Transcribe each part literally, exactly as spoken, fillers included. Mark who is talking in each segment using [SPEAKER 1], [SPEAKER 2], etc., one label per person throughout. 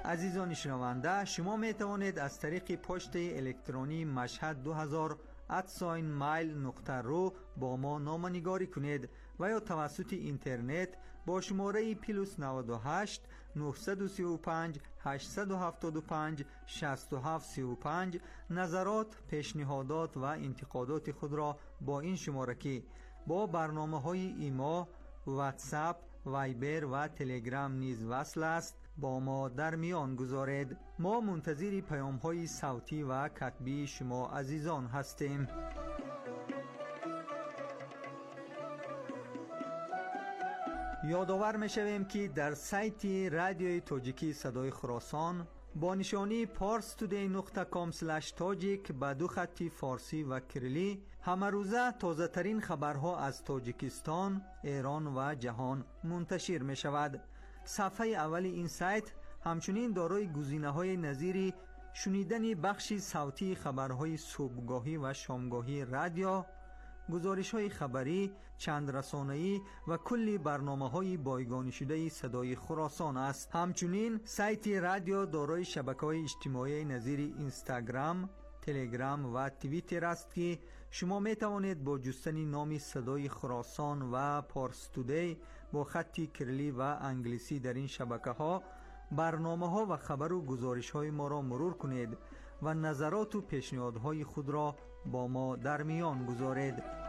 [SPEAKER 1] عزیزان شنونده، شما می توانید از طریق پست الکترونی مشهد دو هزار ات مایل نقطه رو با ما نامه‌نگاری کنید و یا توسط اینترنت با شماره پلاس نود و هشت نهصد و سی و پنج هشتصد و هفتاد و پنج شصت و هفت سی و پنج نظرات، پیشنهادات و انتقادات خود را با این شماره که با برنامه‌های ایما، واتساپ، وایبر و تلگرام نیز وصل است با ما در میان گذارید. ما منتظر پیام‌های صوتی و کتبی شما عزیزان هستیم. یادآور می‌شویم که در سایت رادیوی تاجیکی صدای خراسان با نشانی پارس تودی نقطه کام اسلش تاجیک با دو خطی فارسی و کریلی همه روزه تازه ترین خبرها از تاجیکستان، ایران و جهان منتشر می شود. صفحه اول این سایت همچنین دارای گزینه‌های نظیر شنیدن بخشی صوتی خبرهای صبحگاهی و شامگاهی رادیو، گزارش‌های خبری، چند رسانه‌ای و کلی برنامه‌های بایگانی شده صدای خراسان است. همچنین سایت رادیو دارای شبکه‌های اجتماعی نظیر اینستاگرام، تلگرام و توییتر است که شما می توانید با جستن نام صدای خراسان و پارس تودی با خطی کریلی و انگلیسی در این شبکه‌ها برنامه‌ها و خبر و گزارش‌های ما را مرور کنید و نظرات و پیشنهادهای خود را با ما در میان گذارید.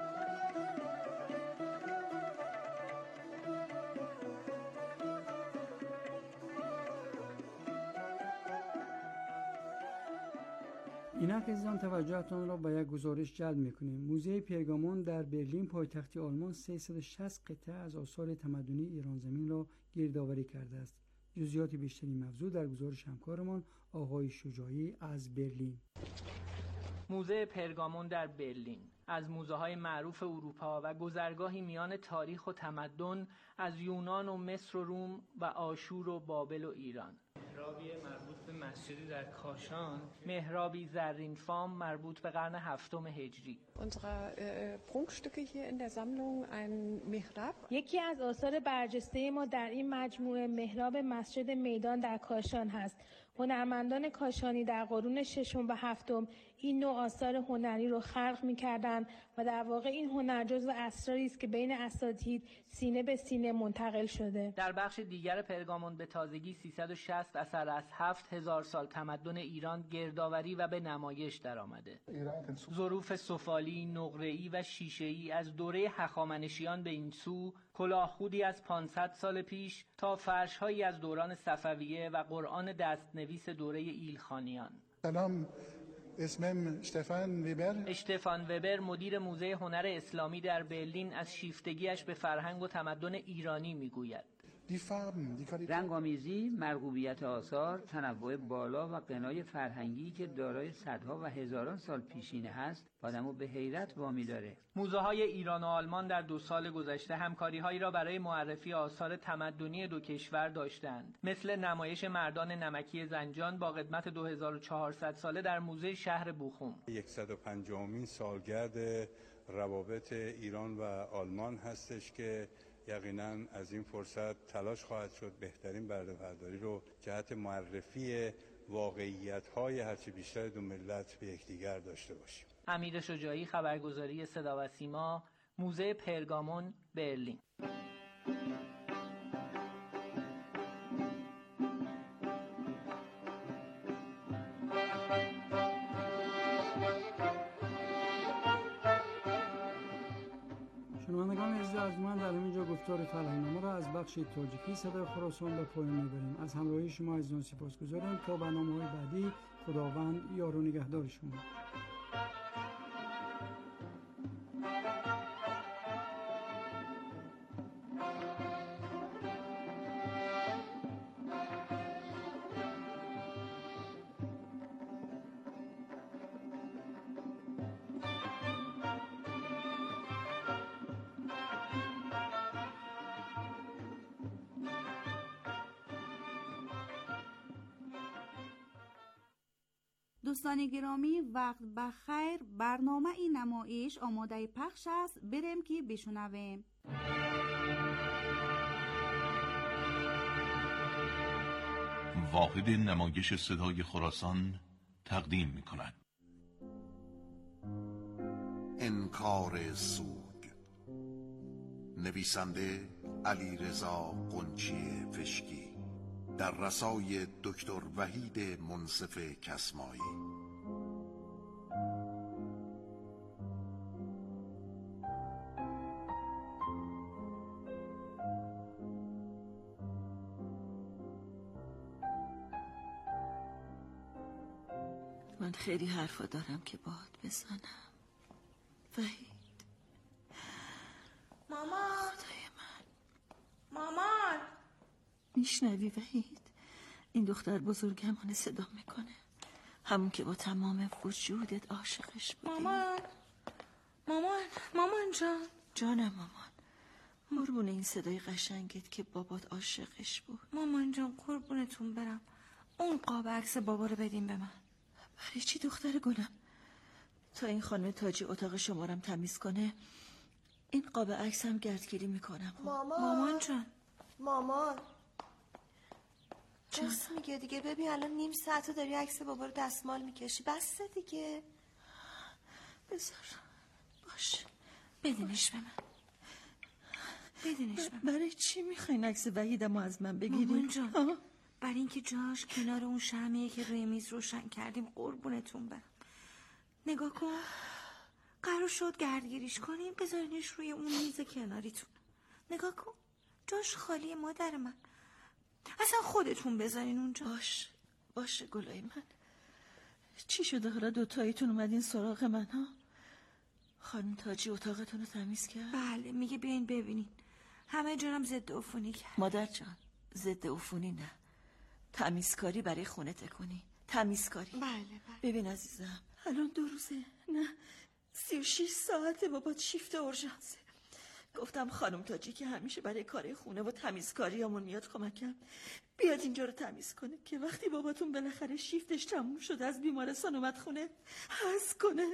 [SPEAKER 2] اینک عزیزان توجهتان را به یک گزارش جلب می‌کنیم. موزه پرگامون در برلین پایتخت آلمان سیصد و شصت قطعه از آثار تمدنی ایران زمین را گردآوری کرده است. جزئیات بیشتری موضوع در گزارش همکارمان آقای شجاعی از برلین.
[SPEAKER 3] موزه پرگامون در برلین از موزه‌های معروف اروپا و گذرگاهی میان تاریخ و تمدن از یونان و مصر و روم و آشور و بابل و ایران. محرابی مربوط به مسجدی در کاشان، محرابی زرین فام مربوط به قرن هفتم هجری.
[SPEAKER 4] Unsere Prunkstücke hier in der Sammlung ein Mihrab.
[SPEAKER 5] یکی از آثار برجسته ما در این مجموعه محراب مسجد میدان در کاشان هست. هنرمندان کاشانی در قرون ششم و هفتم این نوع آثار هنری رو خلق می‌کردند و در واقع این هنر جزو اسراری است که بین اساتید سینه به سینه منتقل شده.
[SPEAKER 3] در بخش دیگر پرگامون به تازگی سیصد و شصت اثر از هفت هزار سال تمدن ایران گردآوری و به نمایش درآمده. ظروف سفالی، نقره‌ای و شیشه‌ای از دوره هخامنشیان به این سو، کلاهخودی از پانصد سال پیش تا فرش‌هایی از دوران صفویه و قرآن دستنویس دوره ایلخانیان.
[SPEAKER 6] سلام، اسمم اشتفان ویبر.
[SPEAKER 3] اشتفان ویبر مدیر موزه هنر اسلامی در برلین از شیفتگیش به فرهنگ و تمدن ایرانی میگوید.
[SPEAKER 7] رنگامیزی، مرغوبیت آثار، تنوع بالا و غنای فرهنگی که دارای صدها و هزاران سال پیشینه هست آدمو به حیرت وامی داره.
[SPEAKER 3] موزه‌های ایران و آلمان در دو سال گذشته همکاری‌هایی را برای معرفی آثار تمدنی دو کشور داشتند، مثل نمایش مردان نمکی زنجان با قدمت دو هزار و چهارصد ساله در موزه شهر بوخوم.
[SPEAKER 8] صد و پنجاهمین سالگرد روابط ایران و آلمان هستش که یقینا از این فرصت تلاش خواهد شد بهترین بهره برداری رو جهت معرفی واقعیت‌های هرچه بیشتر دو ملت به یکدیگر داشته باشیم.
[SPEAKER 3] امیر شجاعی، خبرگزاری صدا و سیما، موزه پرگامون، برلین.
[SPEAKER 2] شنوندگان عزیز ارجمند، در همینجا گفتار فرهنگنامه را از بخش تاجیکی صدای خراسان به پایان میبریم. از همراهی شما عزیزان سپاسگزارم. تا برنامه‌های بعدی، خداوند یار و نگهدار شما.
[SPEAKER 9] دوستان گرامی، وقت بخیر. برنامه این نمایش آماده پخش است. بریم که بشنویم.
[SPEAKER 10] واحد نمایش صدای خراسان تقدیم می کند.
[SPEAKER 11] انکار سوگ، نویسنده علیرضا قنچی پشکی، در رسای دکتر وحید منصف کسمایی.
[SPEAKER 12] من خیلی حرفا دارم که باهات بزنم وحید.
[SPEAKER 13] مامان،
[SPEAKER 12] خدای من،
[SPEAKER 13] مامان
[SPEAKER 12] میشنوی وحید؟ این دختر بزرگمانه صدا میکنه، همون که با تمام وجودت عاشقش بودی.
[SPEAKER 13] مامان مامان مامان جان.
[SPEAKER 12] جانم مامان، قربون این صدای قشنگت که بابات عاشقش بود.
[SPEAKER 13] مامان جان قربونتون برم، اون قاب عکس بابا رو بدین به من.
[SPEAKER 12] برای چی دختر گلم؟ تا این خانم تاجی اتاق شمارم تمیز کنه این قاب عکس هم گردگیری میکنم.
[SPEAKER 13] مامان مامان جان.
[SPEAKER 14] مامان
[SPEAKER 12] جان
[SPEAKER 14] بس میگه دیگه، ببین الان نیم ساعت داری عکس بابا رو دستمال میکشی، بسته دیگه.
[SPEAKER 12] بذار باش،
[SPEAKER 13] بدینش به من، بدینش به من.
[SPEAKER 12] برای چی میخواین عکس وحیدمو از من بگیرین؟
[SPEAKER 13] مامان جان برای اینکه جاش کنار اون شمعیه که روی میز روشن کردیم، قربونتون برم. نگاه کن، قرار شد گردگیریش کنیم، بذارینش روی اون میز کناریتون. نگاه کن جاش خالیه مادر من، اصلا خودتون بذارین اونجا.
[SPEAKER 12] باش باشه گلای من. چی شده حالا دوتاییتون اومدین سراغ من ها؟ خانم تاجی اتاقتون رو تمیز کرد؟
[SPEAKER 13] بله، میگه بیاین ببینین، همه جانم ضد عفونی کرد.
[SPEAKER 12] مادر جان ضد عفونی نه، تمیزکاری برای خونه تکنی، تمیزکاری.
[SPEAKER 13] بله بله.
[SPEAKER 12] ببین عزیزم الان دو روزه نه سی و شیش ساعته بابا شیفت اورژانسه. گفتم خانم تاجی که همیشه برای کار خونه و تمیزکاریامون میاد کمکم، بیاد اینجا رو تمیز کنه که وقتی باباتون بالاخره شیفتش تموم شد از بیمارستان اومد خونه حس کنه.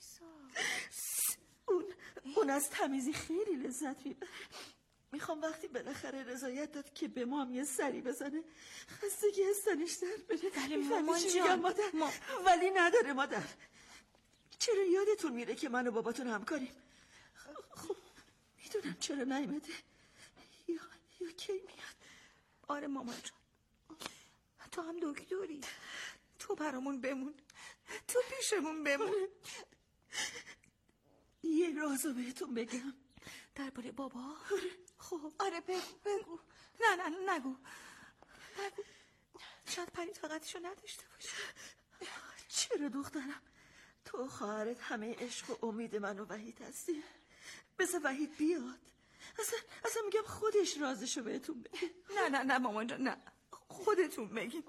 [SPEAKER 12] اون اون از تمیزی خیلی لذت میبره. میخوام وقتی بالاخره رضایت داد که به ما هم یه سری بزنه خستگی هستنش در بره.
[SPEAKER 13] ولی مامان
[SPEAKER 12] جان مادر ما... ولی نداره مادر. چرا یادتون میره که من و باباتون همکاریم؟ خب میدونم چرا نیومده، یا یا کی میاد.
[SPEAKER 13] آره مامان جان، تو هم دکتری، تو برامون بمون، تو پیشمون بمون.
[SPEAKER 12] یه رازو بهتون بگم
[SPEAKER 13] درباره بابا.
[SPEAKER 12] خب
[SPEAKER 13] آره بگو بگو. نه نه نگو نگو، شاید پری طاقتشو نداشته باشه.
[SPEAKER 12] چرا دخترم؟ تو خواهرت همه عشق و امید من و وحید هستی. بذار وحید بیاد، اصلا اصلا میگم خودش رازشو بهتون بگه.
[SPEAKER 13] نه نه نه مامان جان نه، خودتون بگید.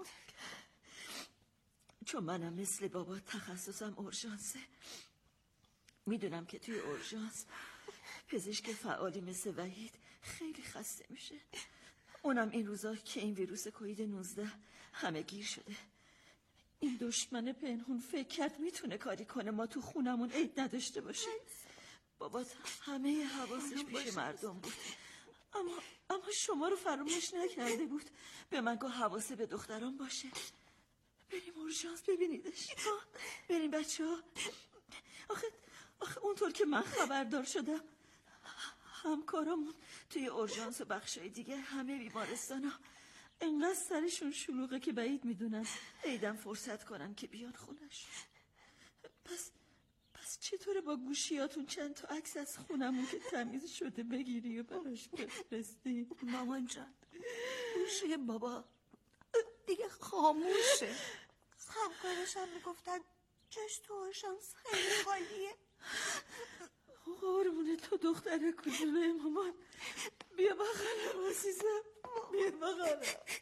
[SPEAKER 12] چون منم مثل بابا تخصصم اورژانسه، میدونم که توی اورژانس پزشک فعالی مثل وحید خیلی خسته میشه. اونم این روزا که این ویروس کووید نوزده همه گیر شده. این دشمن پنهون فکر کرد میتونه کاری کنه ما تو خونمون عید نداشته باشیم. بابا همه حواسش پیش مردم بود، اما اما شما رو فراموش نکرده بود. به من گفت حواسه به دختران باشه. بریم اورژانس ببینیدش. بریم بچه ها. آخه آخه اونطور که من خبردار شدم همکارامون توی اورژانس و بخشای دیگه همه بیمارستان ها انقدر سرشون شلوغه که بعید میدونن عیدم فرصت کنن که بیان خونش. پس پس چطوره با گوشیاتون چند تا عکس از خونمون که تمیز شده بگیری و براش بفرستی؟
[SPEAKER 13] مامان جان گوشی بابا دیگه خاموشه.
[SPEAKER 14] همکارش هم میگفتن جاش تو اورژانس خیلی خالیه.
[SPEAKER 12] قربونه تو دختر کوچولوی مامان، بیا بغلم عزیزم، بیا بغلم.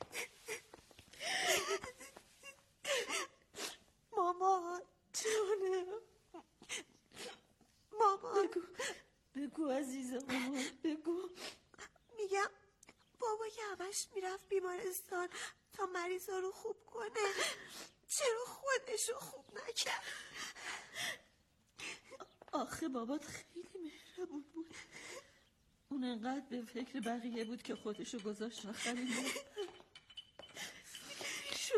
[SPEAKER 14] مامان
[SPEAKER 12] جانم.
[SPEAKER 14] مامان
[SPEAKER 12] بگو بگو عزیزم مامان بگو.
[SPEAKER 14] میگم بابا که همش میرفت بیمارستان تا مریضا رو خوب کنه، چرا خودشو خوب نکرد؟
[SPEAKER 12] آخه بابات خیلی مهربون بود، اون انقدر به فکر بقیه بود که خودشو گذاشت نخرید.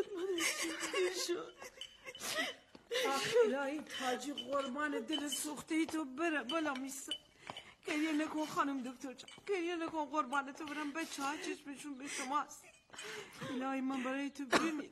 [SPEAKER 15] الهی تاجی قربان دل سوخته تو بره بلا میسته. گریه نکن خانم دکتر جان، گریه نکن قربان تو برم. بچه ها چشمشون به شماست. الهی من برای تو بمیرم.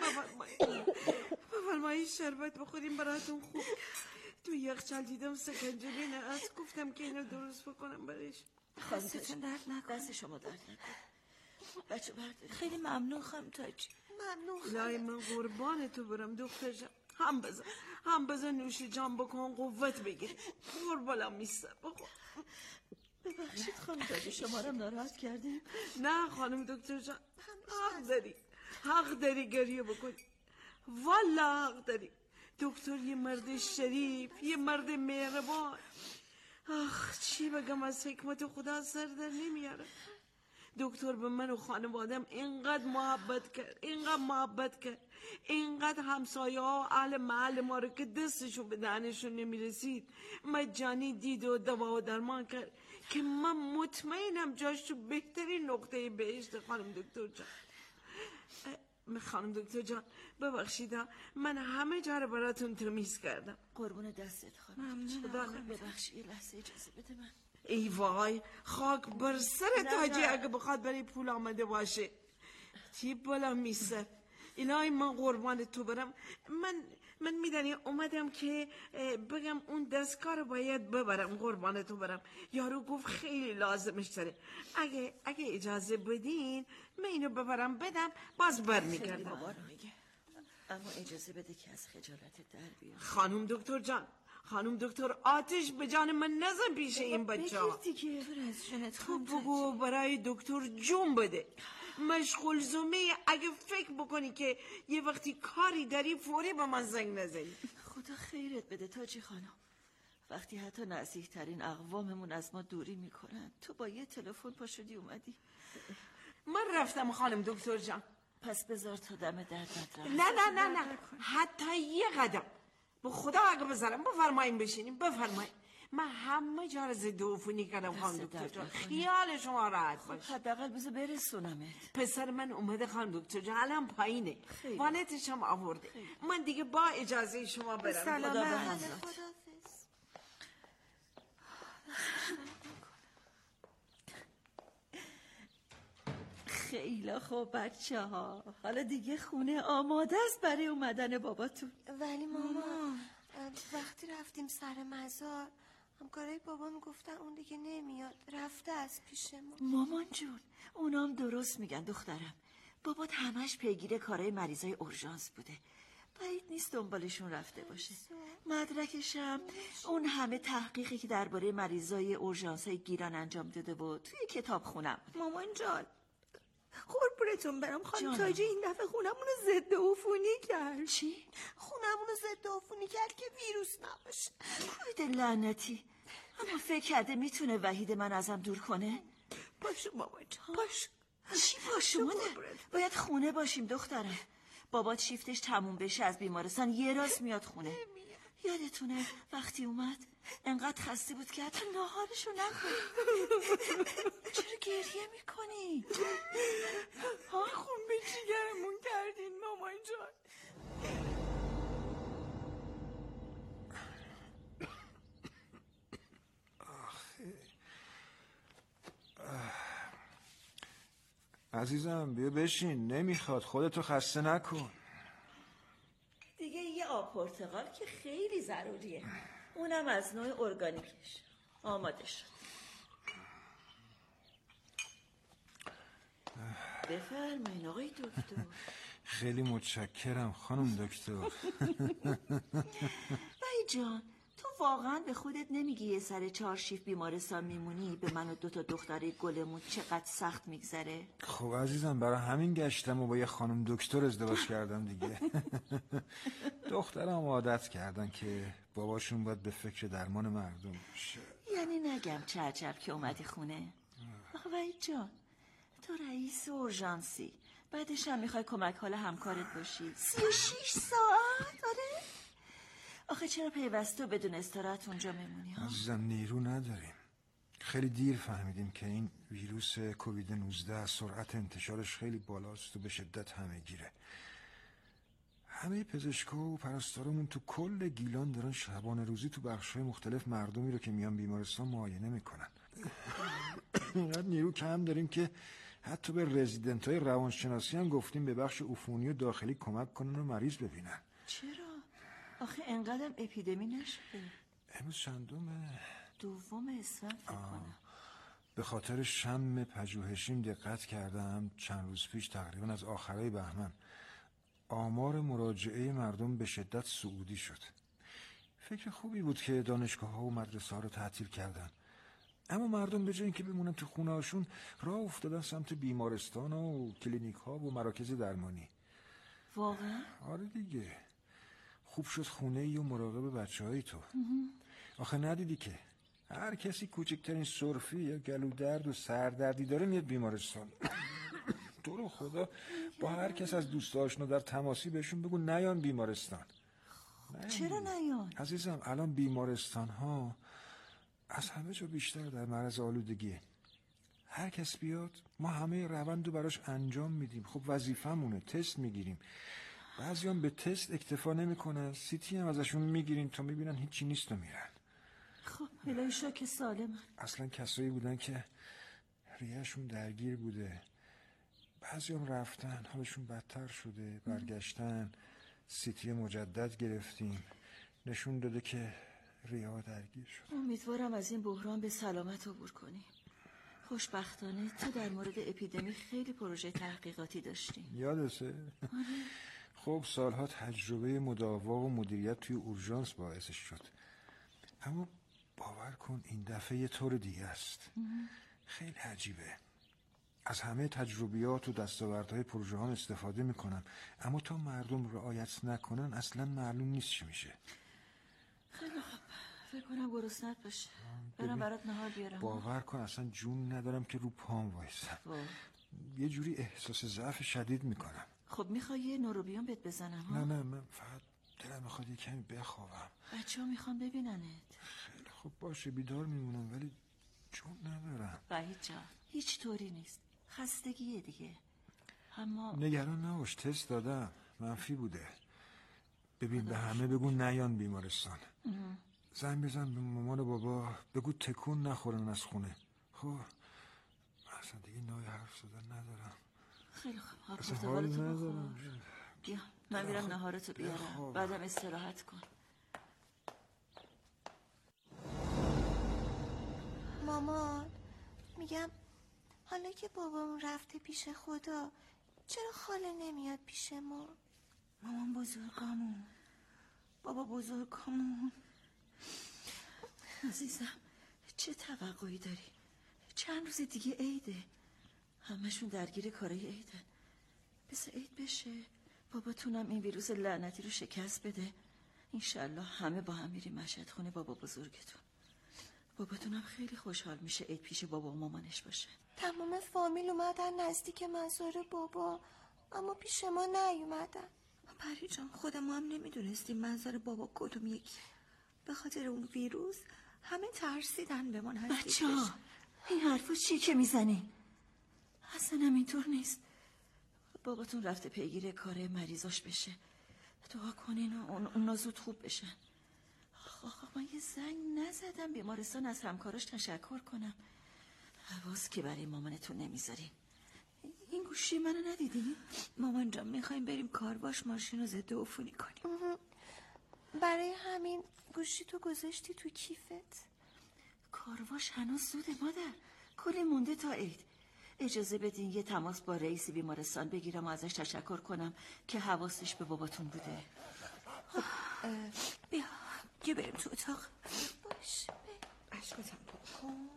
[SPEAKER 15] بفرمایی شربت بخوریم براتون خوب. تو یخچال دیدم سکنجبینه، از گفتم که اینو درست بکنم برایش.
[SPEAKER 12] دستتون درد نکن. دست شما درد نکن. بچه برداری.
[SPEAKER 13] خیلی ممنون خانم تاجی.
[SPEAKER 14] ممنون.
[SPEAKER 15] الهی من قربان تو برم دختر جان. هم بزن هم بزن نوش جان بکن قوت بگیر. قربانم میسته بخور.
[SPEAKER 12] ببخشید خانم تاجی شما رو ناراحت کردیم.
[SPEAKER 15] نه خانم دکتر جان، حق داری حق داری گریه بکنی. والا حق داری. دکتر یه مرد شریف، یه مرد مهربان. آخ چی بگم از حکمت خدا سر در نمیاره. دکتر به من و خانوادم اینقدر محبت کرد، اینقدر محبت کرد، اینقدر همسایه ها و اهل محل ما رو که دستشون به دهنشون نمیرسید مجانی دید و دوا و درمان کرد که من مطمئنم جاش تو بهترین نقطه بهشت. خانم دکتر جان، خانم دکتر جان ببخشید من همه جا رو براتون تمیز کردم.
[SPEAKER 12] قربون دستت خانم.
[SPEAKER 15] خدا
[SPEAKER 12] ببخشید یه لحظه اجازه بده من.
[SPEAKER 15] ای وای خاک بر سر تاجی اگه بخواد برای پول آمده باشه. چی بالا میسر. الهی من قربان تو برم. من من میدونی اومدم که بگم اون دستکار رو باید ببرم. قربان تو برم. یارو گفت خیلی لازمش داره. اگه اگه اجازه بدین من اینو ببرم بدم باز بر میگردم.
[SPEAKER 12] بابا رو میگه اما اجازه بده که از خجالت در بیام.
[SPEAKER 15] خانم دکتر جان، خانم دکتر آتش به جان من نزن پیش این بچه ها.
[SPEAKER 12] بگیر دیگه از جنت
[SPEAKER 15] تو بگو برای دکتر جون بده. مشغول زومه اگه فکر بکنی که یه وقتی کاری داری فوری به من زنگ نزنی.
[SPEAKER 12] خدا خیرت بده تاجی خانم. وقتی حتی نزدیکترین اقواممون از ما دوری میکنن تو با یه تلفن پا شدی اومدی.
[SPEAKER 15] من رفتم خانم دکتر جان.
[SPEAKER 12] پس بذار تا دم دردت رفت.
[SPEAKER 15] نه نه نه نه حتی یه قدم. به خدا اگه بذارم بفرماییم بشینیم بفرماییم. من همه جا رو ضد عفونی کردم خانم دکتر جان. خیال شما راحت باشه.
[SPEAKER 12] حداقل بذار برسونمت.
[SPEAKER 15] پسر من اومده خانم دکتر جان الان پایینه. والدش هم آورده. من دیگه با اجازه شما برم.
[SPEAKER 12] سلام.
[SPEAKER 14] خدا حافظ.
[SPEAKER 12] خیلی خوب بچه ها. حالا دیگه خونه آماده است برای اومدن باباتون.
[SPEAKER 14] ولی ماما وقتی رفتیم سر مزار همکارای بابا میگفتن اون دیگه نمیاد، رفته از پیش ما.
[SPEAKER 12] مامان جون اونام درست میگن دخترم. بابات همش پیگیر کارهای مریضای اورژانس بوده. بعید نیست دنبالشون رفته باشه. مدرکشم اون همه تحقیقی که درباره مریضای اورژانسای گیران انجام داده بود توی کتاب خونم.
[SPEAKER 13] مامان جان قربونتون برم خانم تاجی این دفعه خونمون رو ضد عفونی کرد.
[SPEAKER 12] چی؟
[SPEAKER 14] خونمون رو ضد عفونی کرد که ویروس نباشه.
[SPEAKER 12] کوید لعنتی. اما فکر کرده میتونه وحید من ازم دور کنه؟
[SPEAKER 13] باشه مامان جان باشه.
[SPEAKER 12] چی باشه؟ باید خونه باشیم دخترم. بابات شیفتش تموم بشه از بیمارستان یه راست میاد خونه. یادتونه وقتی اومد انقدر خسته بود که حتی ناهارشو نخورد. چرا گریه میکنی؟
[SPEAKER 13] ها خون به جیگرمون کردین مامان جان.
[SPEAKER 16] عزیزم بیا بشین. نمیخواد خودتو خسته نکن.
[SPEAKER 12] دیگه یه آب پرتقال که خیلی ضروریه. اونم از نوع ارگانیکش. آماده شد. بفرمایین آقای دکتر.
[SPEAKER 16] خیلی متشکرم خانم دکتر.
[SPEAKER 12] بایی جان تو واقعا به خودت نمیگی یه سر چهار شیف بیمارستان میمونی به من و دو تا دختره گلمون چقدر سخت میگذره؟
[SPEAKER 16] خب عزیزم برای همین گشتم و با یه خانم دکتر ازدواج کردم دیگه. دخترم عادت کردن که باباشون باید به فکر درمان مردم باشه.
[SPEAKER 12] یعنی نگم چه عجب که اومدی خونه. آخه وحید جان تو رئیس اورژانسی بعدش هم میخوای کمک حال همکارت باشی. سی و شیش ساعت؟ آره آخه چرا پیوسته بدون استراحت اونجا میمونی ها؟
[SPEAKER 16] عزیزم نیرو نداریم. خیلی دیر فهمیدیم که این ویروس کووید نوزده سرعت انتشارش خیلی بالاست و به شدت همه گیره. همه پزشکا و پرستارمون تو کل گیلان دارن شبانه روزی تو بخش‌های مختلف مردمی رو که میان بیمارستان معاینه میکنن. اینقدر نیرو کم داریم که حتی به رزیدنت‌های روانشناسی هم گفتیم به بخش عفونی و داخلی کمک کنن و مریض ببینن.
[SPEAKER 12] چرا؟ آخه انقدرم اپیدمی نشده.
[SPEAKER 16] امروز چندمه؟
[SPEAKER 12] دوم اسفند فکر کنم.
[SPEAKER 16] به خاطر شم پژوهشیم دقت کردم چند روز پیش تقریبا از آخرای بهمن آمار مراجعه مردم به شدت صعودی شد. فکر خوبی بود که دانشگاه ها و مدرسه ها رو تعطیل کردن، اما مردم به جای اینکه بمونن تو خونه هاشون راه افتادن سمت بیمارستان و کلینیک ها و مراکز درمانی.
[SPEAKER 12] واقعا؟
[SPEAKER 16] آره دیگه. خوب شد خونه ای و مراقب بچه های تو. آخه ندیدی که هر کسی کوچکترین سرفی یا گلودرد و سردردی داره میاد بیمارستان. تو رو خدا با هر کس از دوست آشنا در تماسی بهشون بگو نیان بیمارستان.
[SPEAKER 12] چرا نیان؟
[SPEAKER 16] عزیزم الان بیمارستان ها از همه جا بیشتر در معرض آلودگیه. هر کس بیاد ما همه روند رو براش انجام میدیم. خب وظیفه‌مونه، تست میگیریم. بعضیان به تست اکتفا نمیکنن، سیتی هم ازشون میگیرین تا میبینن هیچی نیست و میرن.
[SPEAKER 12] خب الهی شکر سالمن.
[SPEAKER 16] اصلا کسایی بودن که ریهشون درگیر بوده، بعضی هم رفتن حالشون بدتر شده، برگشتن سیتی مجدد گرفتیم، نشون داده که ریه درگیر شد.
[SPEAKER 12] امیدوارم از این بحران به سلامت عبور کنیم. خوشبختانه تو در مورد اپیدمی خیلی پروژه تحقیقاتی داشتیم.
[SPEAKER 16] یادته؟ خب سالها تجربه مداوا و مدیریت توی اورژانس باعثش شد، اما باور کن این دفعه یه طور دیگه است. خیلی عجیبه. از همه تجربیات و دستاوردهای پروژه ها استفاده میکنم، اما تا مردم رعایت نکنن اصلا معلوم نیست چی میشه.
[SPEAKER 12] خیلی خوب، فکر کنم گرسنت باشه. برم برات نهار بیارم.
[SPEAKER 16] باور کن اصلا جون ندارم که رو پام وایسم. یه جوری احساس ضعف شدید میکنم.
[SPEAKER 12] خب میخوای یه نوروبیون بهت بزنم ها؟
[SPEAKER 16] نه نه من فقط دلم میخواد یه کمی بخوابم.
[SPEAKER 12] بچه ها میخوان ببیننت.
[SPEAKER 16] خیلی خوب باشه بیدار میمونم ولی جون ندارم.
[SPEAKER 12] وحید جان هیچ طوری نیست، خستگیه دیگه. اما
[SPEAKER 16] نگران نباش، تست دادم منفی بوده. ببین به همه بگو نیان بیمارستان. زنگ بزن به مامان و بابا بگو تکون نخورن از خونه. خب اصلا دیگه نای حرف زدن ندارم.
[SPEAKER 12] خیلی خوب پرتقالتو بخور. بیا من میرم نهارتو بیارم، بعدم استراحت کن.
[SPEAKER 14] مامان میگم حالا که بابامون رفته پیش خدا چرا خاله نمیاد پیش ما؟
[SPEAKER 13] مامان بزرگامون، بابا بزرگامون.
[SPEAKER 12] عزیزم چه توقعی داری؟ چند روز دیگه عیده، همشون درگیر کارای عیدن. بس عید بشه باباتونم این ویروس لعنتی رو شکست بده، انشالله همه با هم میریم مشهد خونه بابا بزرگتون. باباتونم خیلی خوشحال میشه عید پیش بابا و مامانش باشه.
[SPEAKER 14] تمام فامیل اومدن نزدیک مزار بابا اما پیش ما نیومدن.
[SPEAKER 13] پری جان خود ما هم نمیدونستیم منظر بابا کدوم یکی. به خاطر اون ویروس همه ترسیدن به ما نزدیک بشن.
[SPEAKER 12] بچه‌ها این حرفا چیه که میزنین؟ اصلا هم اینطور نیست. باباتون رفته پیگیر کار مریضاش بشه، دعا کنین و اون اونا زود خوب بشن. آخه من یه زنگ نزدم بیمارستان از همکاراش تشکر کنم. حواس که برای مامانتون نمیذارین. این گوشی منو ندیدین؟
[SPEAKER 13] مامان جان میخوایم بریم کارواش ماشین رو ضد عفونی کنیم.
[SPEAKER 14] برای همین گوشی تو گذاشتی تو کیفت؟
[SPEAKER 12] کارواش هنوز زوده مادر، کلی مونده تا عید. اجازه بدین یه تماس با رئیس بیمارستان بگیرم و ازش تشکر کنم که حواسش به باباتون بوده.
[SPEAKER 13] خب بیا بیا بریم تو اتاق.
[SPEAKER 14] باش
[SPEAKER 13] اشکتم بکن.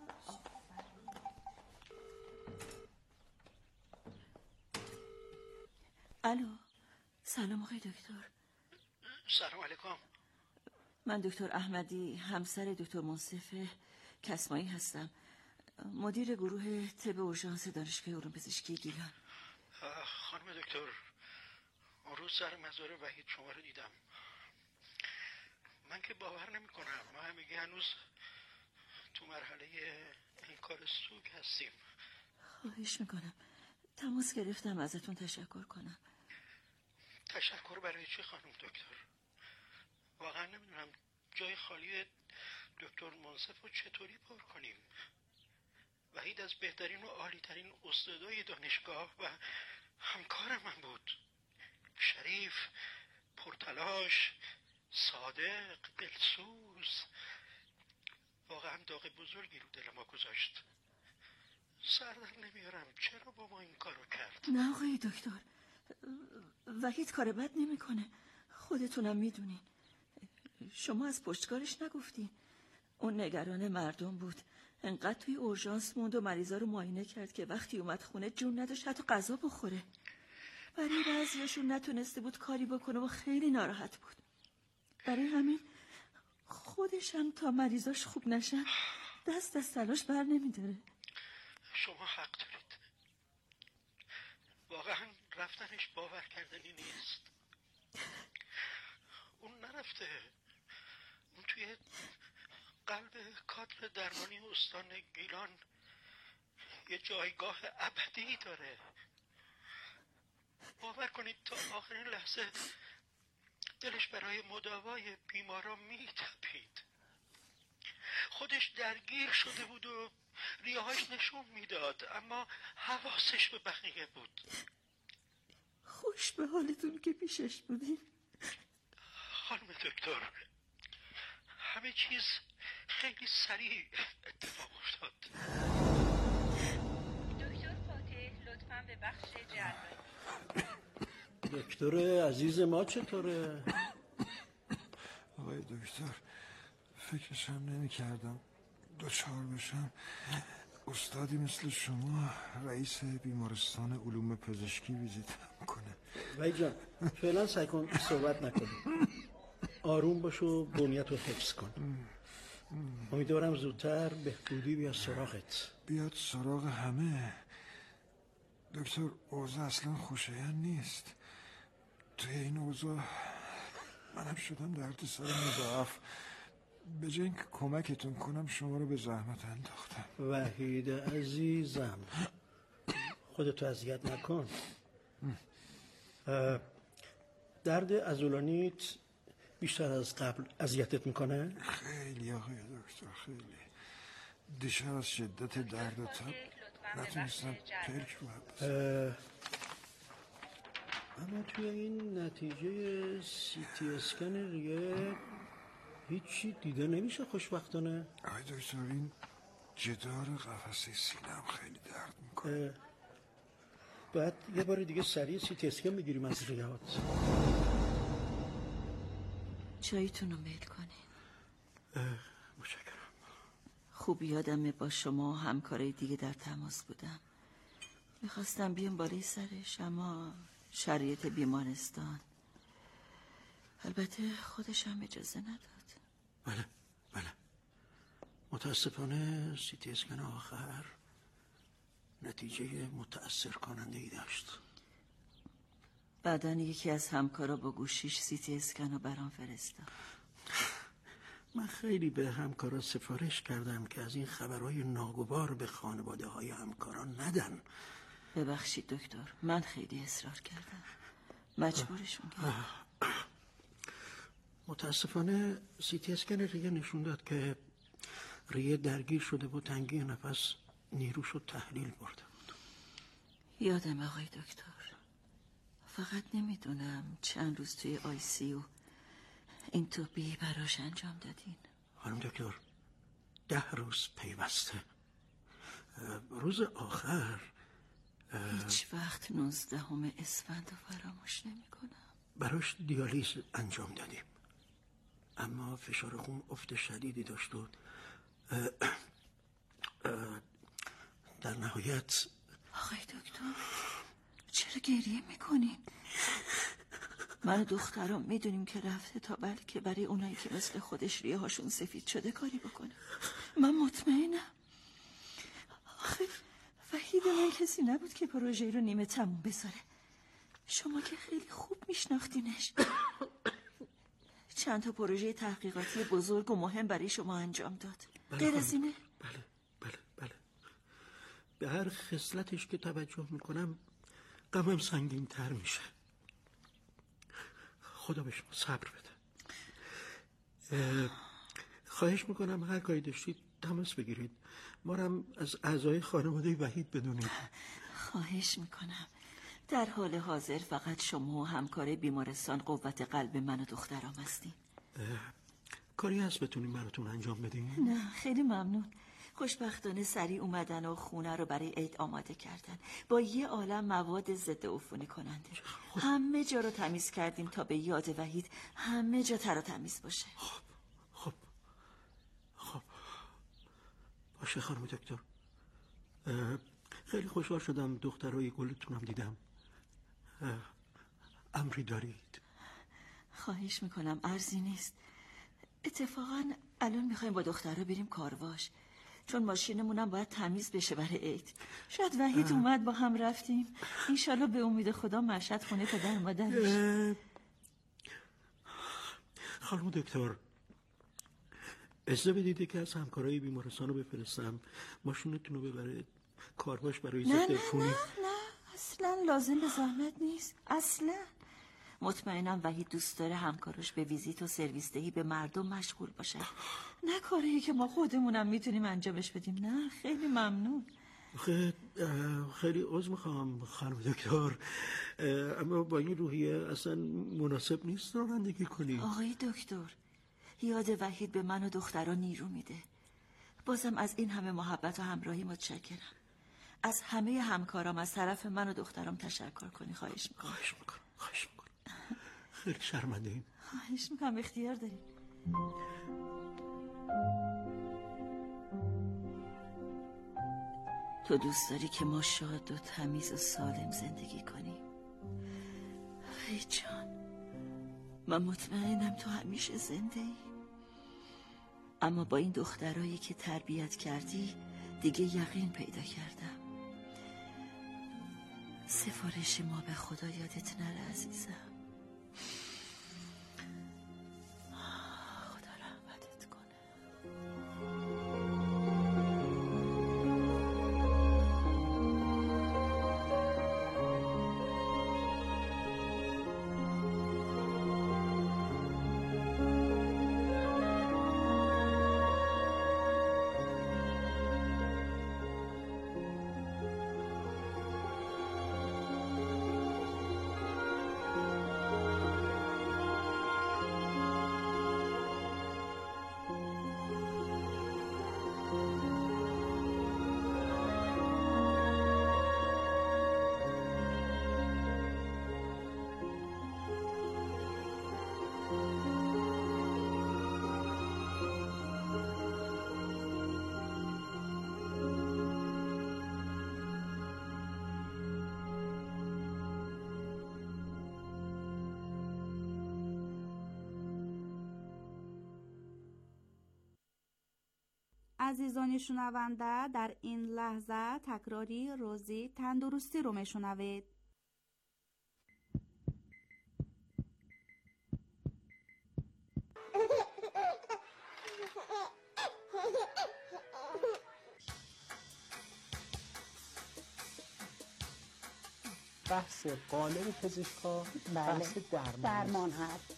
[SPEAKER 12] الو سلام آقای دکتر.
[SPEAKER 17] سلام علیکم.
[SPEAKER 12] من دکتر احمدی همسر دکتر منصف کسمایی هستم، مدیر گروه طب اورژانس دانشگاه علوم پزشکی گیلان.
[SPEAKER 17] خانم دکتر اون روز سر مزار وحید شما رو دیدم. من که باور نمی کنم ما همگی هنوز تو مرحله این کار سوگ هستیم.
[SPEAKER 12] خواهش میکنم تماس گرفتم ازتون تشکر کنم.
[SPEAKER 17] تشکر برای چه خانم دکتر؟ واقعا نمیدونم جای خالی دکتر منصف رو چطوری پر کنیم. وحید از بهترین و عالیترین استادای دانشگاه و همکار من بود. شریف، پرتلاش، صادق، دلسوز. واقعا داغ بزرگی رو دل ما گذاشت. سر در نمیارم چرا با ما این کارو کرد.
[SPEAKER 12] نه آقای دکتر، وحید کار بد نمیکنه، خودتونم میدونین. شما از پشتکارش نگفتین. اون نگران مردم بود، انقدر توی اورژانس موند و مریضا رو معاینه کرد که وقتی اومد خونه جون نداشت حتی غذا بخوره. برای بعضیاشون نتونسته بود کاری بکنه و خیلی ناراحت بود. برای همین خودش هم تا مریضاش خوب نشن دست از تلاش بر نمیداره.
[SPEAKER 17] شما حق دارید، واقعا رفتنش باور کردنی نیست. اون نرفته، اون توی قلب کادر درمانی استان گیلان یه جایگاه ابدی داره. باور کنید تا آخرین لحظه دلش برای مداوای بیماران میتپید. خودش درگیر شده بود و ریه‌هاش نشون میداد، اما حواسش به بقیه بود.
[SPEAKER 12] خوش به حالتون که پیشش بودین.
[SPEAKER 17] خانم دکتر، همه چیز خیلی سریع اتفاق افتاد.
[SPEAKER 18] دکتر فاتح لطفاً به بخش جراحی.
[SPEAKER 19] دکتر عزیز ما چطوره؟
[SPEAKER 16] آقای دکتر، فکرشم نمی کردم دوچار بشم استادی مثل شما رئیس بیمارستان علوم پزشکی ویزیتم کنه.
[SPEAKER 19] وای جان، فعلا سعی کن صحبت نکنی، آروم باش و بنیت رو حفظ کن. امیدوارم زودتر بهبودی بیاد سراغت.
[SPEAKER 16] بیاد سراغ همه. دکتر، اوضاع اصلا خوشایند نیست. توی این اوضاع منم شدم درد سر مضاعف. به جای اینکه کمکتون کنم شما رو به زحمت انداختم.
[SPEAKER 19] وحید عزیزم، خودتو اذیت نکن. درد عضلانیت بیشتر از قبل اذیتت میکنه؟
[SPEAKER 16] خیلی آقای دکتر، خیلی. دیشب از شدت درد و تب نتونستم پلک رو بزنم.
[SPEAKER 19] اما توی این نتیجه سی تی اسکن ریه هیچی دیده نمیشه خوشبختانه.
[SPEAKER 16] آقای دکتر، این جدار قفسه سینه‌ام خیلی درد میکنه.
[SPEAKER 19] باید یه بار دیگه سریع سی تی اسکن بگیریم از ریهات.
[SPEAKER 12] چایتون رو میل کنین.
[SPEAKER 19] متشکرم.
[SPEAKER 12] خوب یادمه با شما و همکارای دیگه در تماس بودم. میخواستم بیام بالای سرش اما شرایط بیمارستان، البته خودش هم اجازه نداد.
[SPEAKER 19] بله بله، متاسفانه سی تی اسکن آخر نتیجه متأثر کننده ای داشت.
[SPEAKER 12] بعدن یکی از همکارا با گوشیش سی تی اسکن رو برام فرستاد.
[SPEAKER 19] من خیلی به همکارا سفارش کردم که از این خبرهای ناگوار به خانواده های همکاران ندن.
[SPEAKER 12] ببخشید دکتر، من خیلی اصرار کردم، مجبورشون کردم.
[SPEAKER 19] متاسفانه سی تی اسکن ریه نشون داد که ریه درگیر شده و تنگی نفس نیروشو تحلیل برده بود.
[SPEAKER 12] یادم آقای دکتر، فقط نمیدونم چند روز توی آی سی او این توبی براش انجام دادین.
[SPEAKER 19] خانم دکتر، ده روز پیوسته. روز آخر
[SPEAKER 12] هیچ وقت نوزدهم اسفند رو فراموش نمی کنم.
[SPEAKER 19] براش دیالیز انجام دادیم، اما فشار خون افت شدیدی داشت و اه اه در نهایت.
[SPEAKER 12] آقای دکتر، چرا گریه میکنین؟ من و دخترم میدونیم که رفته تا بلکه برای اونایی که مثل خودش ریه هاشون سفید شده کاری بکنه. من مطمئنم. آخه وحید من کسی نبود که پروژه رو نیمه تموم بذاره. شما که خیلی خوب میشناختینش. چند تا پروژه تحقیقاتی بزرگ و مهم برای شما انجام داد. غیر از اینه؟
[SPEAKER 19] بله بله بله. به هر خصلتش که توجه میکنم غمم سنگین تر میشه. خدا به شما صبر بده. خواهش میکنم هر کاری داشتید تماس بگیرید، ما هم از اعضای خانواده وحید بدونید.
[SPEAKER 12] خواهش میکنم. در حال حاضر فقط شما و همکار بیمارستان قوت قلب من و دخترام هستین.
[SPEAKER 19] کاری هست بتونیم براتون انجام بدیم؟
[SPEAKER 12] نه خیلی ممنون. خوشبختانه سریع اومدن و خونه رو برای عید آماده کردن با یه عالم مواد ضد عفونی کننده. همه جا رو تمیز کردیم تا به یاد وحید همه جا تر و تمیز باشه.
[SPEAKER 19] خب خب خب باشه خانم دکتر. خیلی خوشحال شدم دخترای گلتونم دیدم. امری دارید؟
[SPEAKER 12] خواهش میکنم، عرضی نیست. اتفاقا الان میخوایم با دخترها بریم کارواش، چون ماشینمونم باید تمیز بشه برای عید. شاید وحید اه. اومد با هم رفتیم. انشالله به امید خدا مشهد خونه پدر مادرش.
[SPEAKER 19] خانم دکتر اجازه بدید که از همکارای بیمارستان رو بفرستم ماشینتون رو ببره کارواش برای ضد عفونی.
[SPEAKER 12] نه نه نه اصلا لازم به زحمت نیست. اصلا مطمئنم وحید دوست داره همکاراش به ویزیت و سرویس دهی به مردم مشغول باشه، نه کاری که ما خودمونم میتونیم انجامش بدیم. نه خیلی ممنون.
[SPEAKER 19] خیلی خیلی عذر میخوام خانم دکتر، اما با این روحیه اصلا مناسب نیست رانندگی کنی.
[SPEAKER 12] آقای دکتر یاد وحید به من و دختران نیرو میده. بازم از این همه محبت و همراهی متشکرم. از همه همکارام از طرف من و دخترام تشکر کنی. خواهش میکنم.
[SPEAKER 19] خواهش میکنم. خواهش میکنم. خیلی شرمنده ایم.
[SPEAKER 12] خواهش میکنم، اختیار داری. تو دوست داری که ما شاد و تمیز و سالم زندگی کنیم؟ وحید جان من مطمئنم تو همیشه زنده ای، اما با این دخترایی که تربیت کردی دیگه یقین پیدا کردم. سفارش ما به خدا یادت نره عزیزم. خدا رحمتت کنه.
[SPEAKER 9] عزیزان شنونده در این لحظه تکراری روزی تندرستی رو میشنوید.
[SPEAKER 3] بحث قالب پزشکا بحث درمان,
[SPEAKER 20] درمان هست.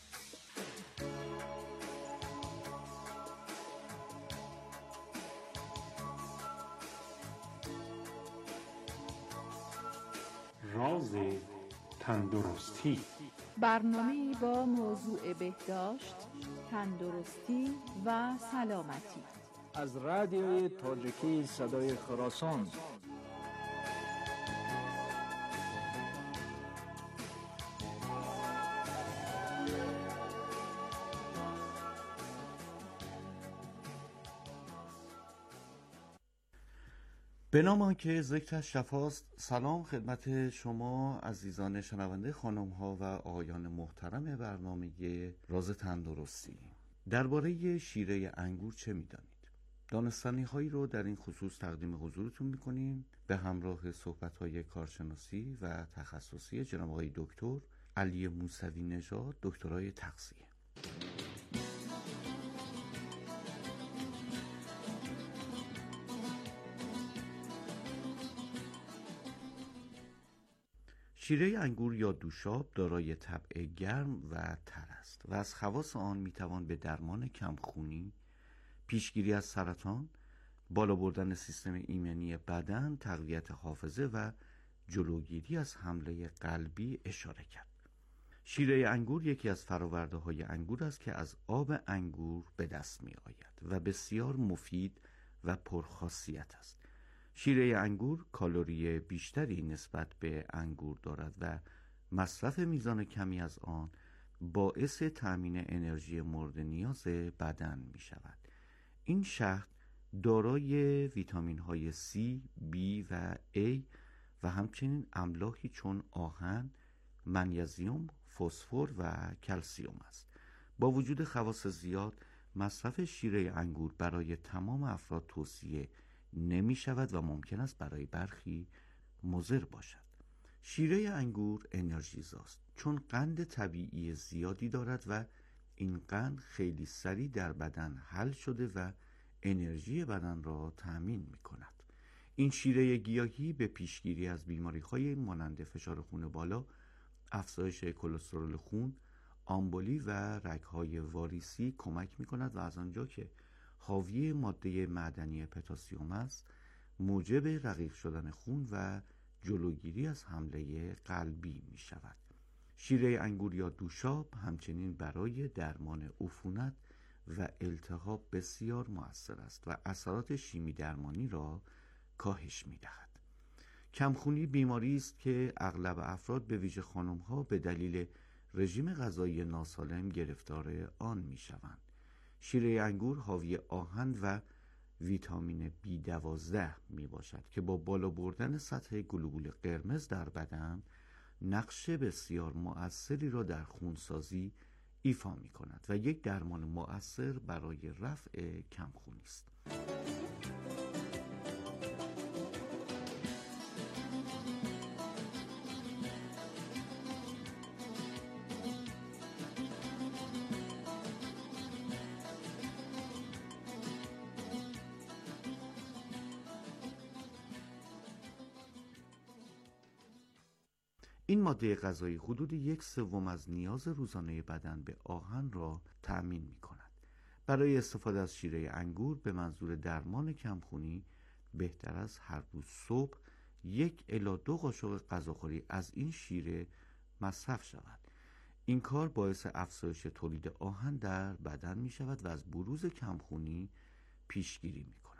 [SPEAKER 21] راز تندرستی،
[SPEAKER 20] برنامه‌ای با موضوع بهداشت، تندرستی و سلامتی
[SPEAKER 22] از رادیوی تاجیکی صدای خراسان.
[SPEAKER 10] به نام آنکه ذکرش شفاست. سلام خدمت شما عزیزان شنونده، خانم ها و آقایان محترم برنامه راز تندرستی. درباره شیره انگور چه میدانید؟ دانستنی هایی رو در این خصوص تقدیم حضورتون میکنیم به همراه صحبت های کارشناسی و تخصصی جناب آقای دکتر علی موسوی نژاد، دکترای تغذیه. شیره انگور یا دوشاب دارای طبع گرم و تر است و از خواص آن میتوان به درمان کمخونی، پیشگیری از سرطان، بالا بردن سیستم ایمنی بدن، تقویت حافظه و جلوگیری از حمله قلبی اشاره کرد. شیره انگور یکی از فراورده های انگور است که از آب انگور به دست می آید و بسیار مفید و پرخاصیت است. شیره انگور کالری بیشتری نسبت به انگور دارد و مصرف میزان کمی از آن باعث تأمین انرژی مورد نیاز بدن می شود. این شهد دارای ویتامین های C، B و A و همچنین املاحی چون آهن، منیزیم، فسفر و کلسیم است. با وجود خواص زیاد، مصرف شیره انگور برای تمام افراد توصیه نمی شود و ممکن است برای برخی مضر باشد. شیره انگور انرژیزاست چون قند طبیعی زیادی دارد و این قند خیلی سریع در بدن حل شده و انرژی بدن را تأمین می کند. این شیره گیاهی به پیشگیری از بیماری‌های مانند فشار خون بالا، افزایش کلسترول خون، آمبولی و رگ‌های واریسی کمک می کند و از آنجا که حاوی ماده معدنی پتاسیم است، موجب رقیق شدن خون و جلوگیری از حمله قلبی می شود. شیره انگور یا دوشاب همچنین برای درمان عفونت و التهاب بسیار مؤثر است و اثرات شیمی درمانی را کاهش می دهد. کمخونی بیماری است که اغلب افراد به ویژه خانم‌ها به دلیل رژیم غذایی ناسالم گرفتار آن می شوند. شیره انگور حاوی آهن و ویتامین بی دوازده می باشد که با بالا بردن سطح گلوبول قرمز در بدن نقش بسیار مؤثری را در خونسازی ایفا می کند و یک درمان مؤثر برای رفع کمخونی است. این ماده غذایی حدود یک سوم از نیاز روزانه بدن به آهن را تأمین می کند. برای استفاده از شیره انگور به منظور درمان کمخونی بهتر است هر روز صبح یک الی دو قاشق غذاخوری از این شیره مصرف شود. این کار باعث افزایش تولید آهن در بدن می شود و از بروز کمخونی پیشگیری می کند.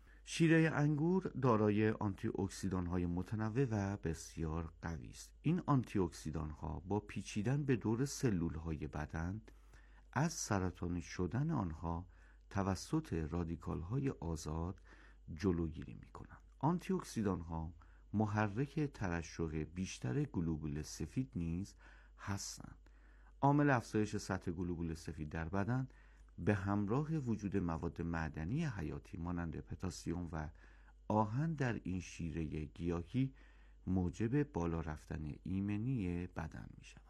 [SPEAKER 10] شیره انگور دارای آنتی اکسیدان های متنوع و بسیار قوی است. این آنتی اکسیدان ها با پیچیدن به دور سلول های بدن از سرطانی شدن آنها توسط رادیکال های آزاد جلوگیری می کنند. آنتی اکسیدان ها محرک ترشح بیشتر گلوبول سفید نیز هستند. عامل افزایش سطح گلوبول سفید در بدن به همراه وجود مواد معدنی حیاتی مانند پتاسیم و آهن در این شیره گیاهی موجب بالا رفتن ایمنی بدن می شود.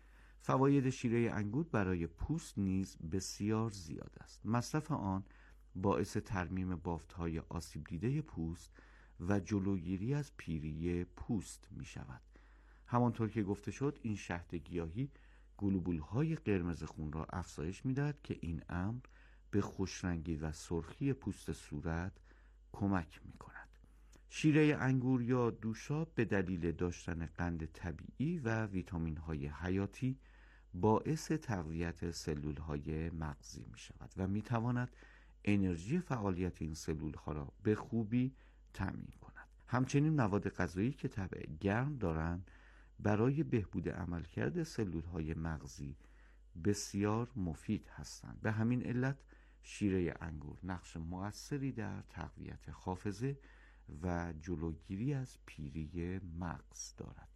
[SPEAKER 10] فواید شیره انگور برای پوست نیز بسیار زیاد است. مصرف آن باعث ترمیم بافت‌های آسیب دیده پوست و جلوگیری از پیری پوست می شود. همانطور که گفته شد این شهد گیاهی گلوبول‌های قرمز خون را افزایش می‌دهد که این امر به خوشرنگی و سرخی پوست صورت کمک می‌کند. شیره انگور یا دوشاب به دلیل داشتن قند طبیعی و ویتامین‌های حیاتی باعث تقویت سلول‌های مغزی می‌شود و می‌تواند انرژی فعالیت این سلول‌ها را به خوبی تأمین کند. همچنین مواد غذایی که طبع گرم دارند برای بهبود عملکرد سلول‌های مغزی بسیار مفید هستند. به همین علت شیره انگور نقش مؤثری در تقویت حافظه و جلوگیری از پیری مغز دارد.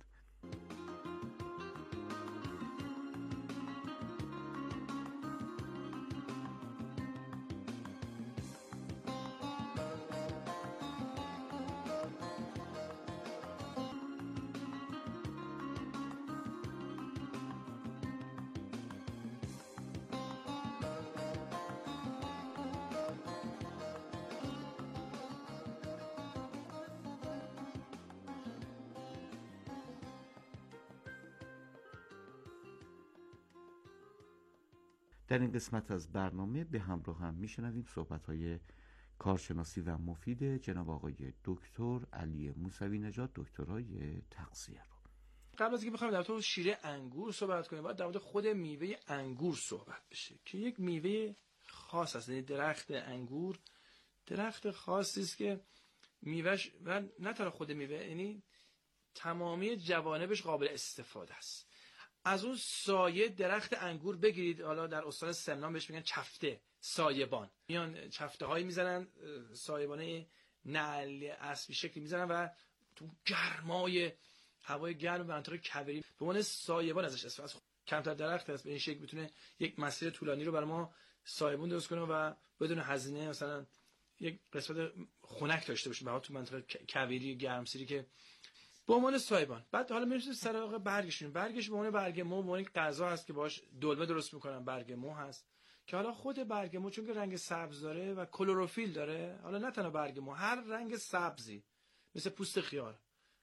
[SPEAKER 10] در این قسمت از برنامه به همراه هم میشنویم صحبت‌های کارشناسی و مفید جناب آقای دکتر علی موسوی نژاد، دکترای تغذیه رو.
[SPEAKER 1] قبل از اینکه بخوایم در مورد شیره انگور صحبت کنیم، باید در مورد خود میوه انگور صحبت بشه که یک میوه خاص است. یعنی درخت انگور درخت خاصی است که میوهش و نه تنها خود میوه، یعنی تمامی جوانبش قابل استفاده است. از اون سایه درخت انگور بگیرید، حالا در استان سمنان بهش میگن چفته، سایبان، میان چفته هایی میزنن، سایبانه نعل اسبی شکلی میزنن و تو گرمای هوای گرم و منطقه کویری به عنوان سایبان ازش استفاده است. کمتر درخت است، به این شکل میتونه یک مسیر طولانی رو برای ما سایبون درست کنه و بدون هزینه مثلا یک قسمت خنک داشته باشه برای تو منطقه کویری گرمسیری که به عنوان سایبان. بعد حالا میرسیم سراغ برگشون. برگش به عنوان برگ مو، به عنوان غذا هست که باهاش دلمه درست میکنن. برگ مو هست که حالا خود برگ مو چون که رنگ سبز داره و کلروفیل داره، حالا نه تنها برگ مو، هر رنگ سبزی مثل پوست خیار،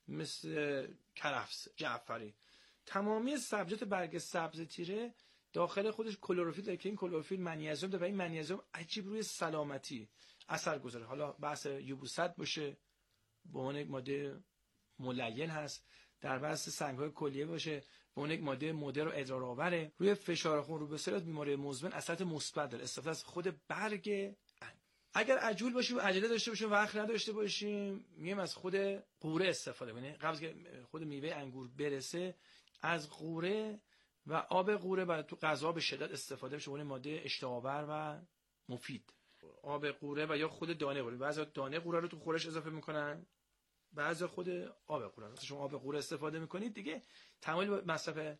[SPEAKER 1] مثل کرفس، جعفری، تمامی سبزیجات برگ سبز تیره داخل خودش کلروفیل داره که این کلروفیل منیزیم داره و این منیزیم عجیب روی سلامتی اثر گذاره. حالا بحث یبوست باشه، به عنوان یک ماده ملین هست، در بحث سنگ‌های کلیه باشه، به عنوان یک ماده مدر و ادرارآوره، روی فشار خون، رو بسیاری از بیماری مزمن اثرات مثبت داره. استفاده از خود برگ. اگر عجول باشیم، عجله داشته باشیم، وقت نداشته باشیم، میگیم از خود قوره استفاده کنیم. قبل که خود میوه انگور برسه، از قوره و آب قوره برای تو غذا به شدت استفاده بشه، اون ماده اشتهاآور و مفید. آب قوره و یا خود دانه قوره. بعضی دانه قوره رو تو خورش اضافه میکنن، بعضی خود آب قوره. وقتی شما آب قوره استفاده میکنید دیگه تمایل به مصرف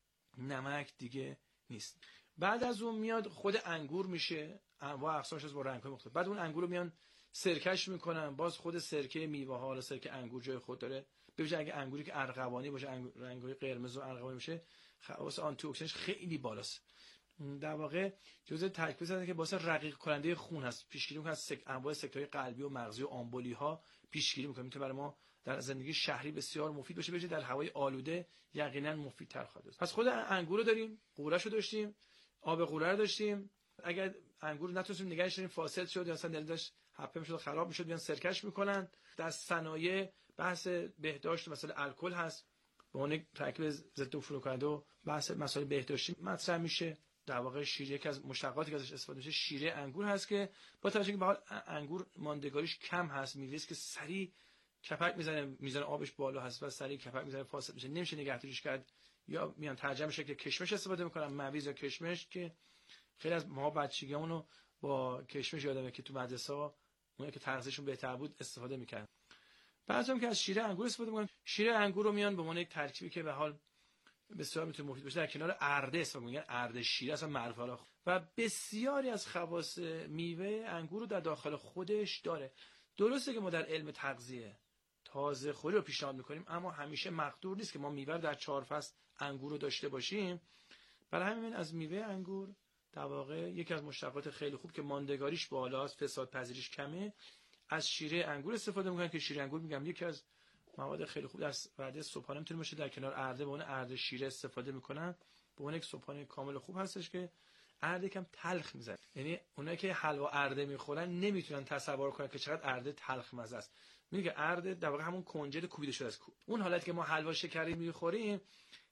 [SPEAKER 1] نمک دیگه نیست. بعد از اون میاد خود انگور میشه، انواع اقسامش از با رنگ‌های مختلف. بعد اون انگور رو میان سرکش میکنن، باز خود سرکه میوه ها، حالا سرکه انگور جای خود داره. ببینید اگه انگوری که ارغوانی باشه، رنگ‌های قرمز و ارغوانی باشه، خواص آنتی اکسیدانش خیلی بالاست. در واقع جزء ترکیب هست که واسه رقیق کننده خون هست، پیشگیری میکنه از سک... انواع سکته‌های قلبی و مغزی و آمبولی ها پیشگیری میکنه. میتونه برای ما در زندگی شهری بسیار مفید باشه، بشه در هوای آلوده یقینا مفیدتر خواهد بود. پس خود انگور رو داریم، قوره‌شو داشتیم، آب قوره رو داشتیم. اگر انگور رو نتونستیم نگهش داریم، فاسد شد یا اصلا دلش حپه میشد، خراب میشد، میان سرکش میکنن. در صنایع بحث بهداشت مثلا الکل هست، به عنوان ترکیب ضد عفونی کننده و بحث مسائل بهداشتی مطرح میشه. در واقع شیره که از مشتقاتی که ازش استفاده میشه شیره انگور هست که با توجه که به حال انگور ماندگاریش کم هست، میوه است که سریع کپک میزنه، میزان آبش بالا هست و سریع کپک میزنه، فاسد میشه، نمیشه نگهداریش کرد. یا میان ترجمه شکل کشمش استفاده میکنن، مویز یا کشمش، که خیلی از ما بچگیامونو با کشمش یادمه که تو مدرسه ها اونایی که تغذیهشون بهتر بود استفاده میکردن. بعضی هم که از شیره انگور استفاده میکنن. شیره انگور رو میان به عنوان یک ترکیبی که به حال بسیار میتونه مفید باشه در کنار ارده استفاده میکنن. ارده شیره اصلا معروفه و بسیاری از خواص میوه انگور رو در داخل خودش داره. درسته که ما در علم تغذیه تازه خوری رو پیشنهاد میکنیم، اما همیشه مقدور نیست که ما میوه در چهار فصل انگور رو داشته باشیم. برای همین از میوه انگور در واقع یکی از مشتقات خیلی خوب که ماندگاریش بالاست، فساد پذیریش کمه، از شیره انگور استفاده میکنن که شیره انگور میگم یکی از مواد خیلی خوب در وعده صبحانه میتونه باشه. در کنار ارده به اون ارده شیره استفاده میکنن، به اون یک صبحانه کامل خوب هستش که ارده کم تلخ میزنه. یعنی اونایی که حلوا ارده میخورن نمیتونن تصور کنن که چقدر ارده تلخ مزه است. میگه ارده در واقع همون کنجد کوبیده شده است. اون حالتی که ما حلوا شکری میخوریم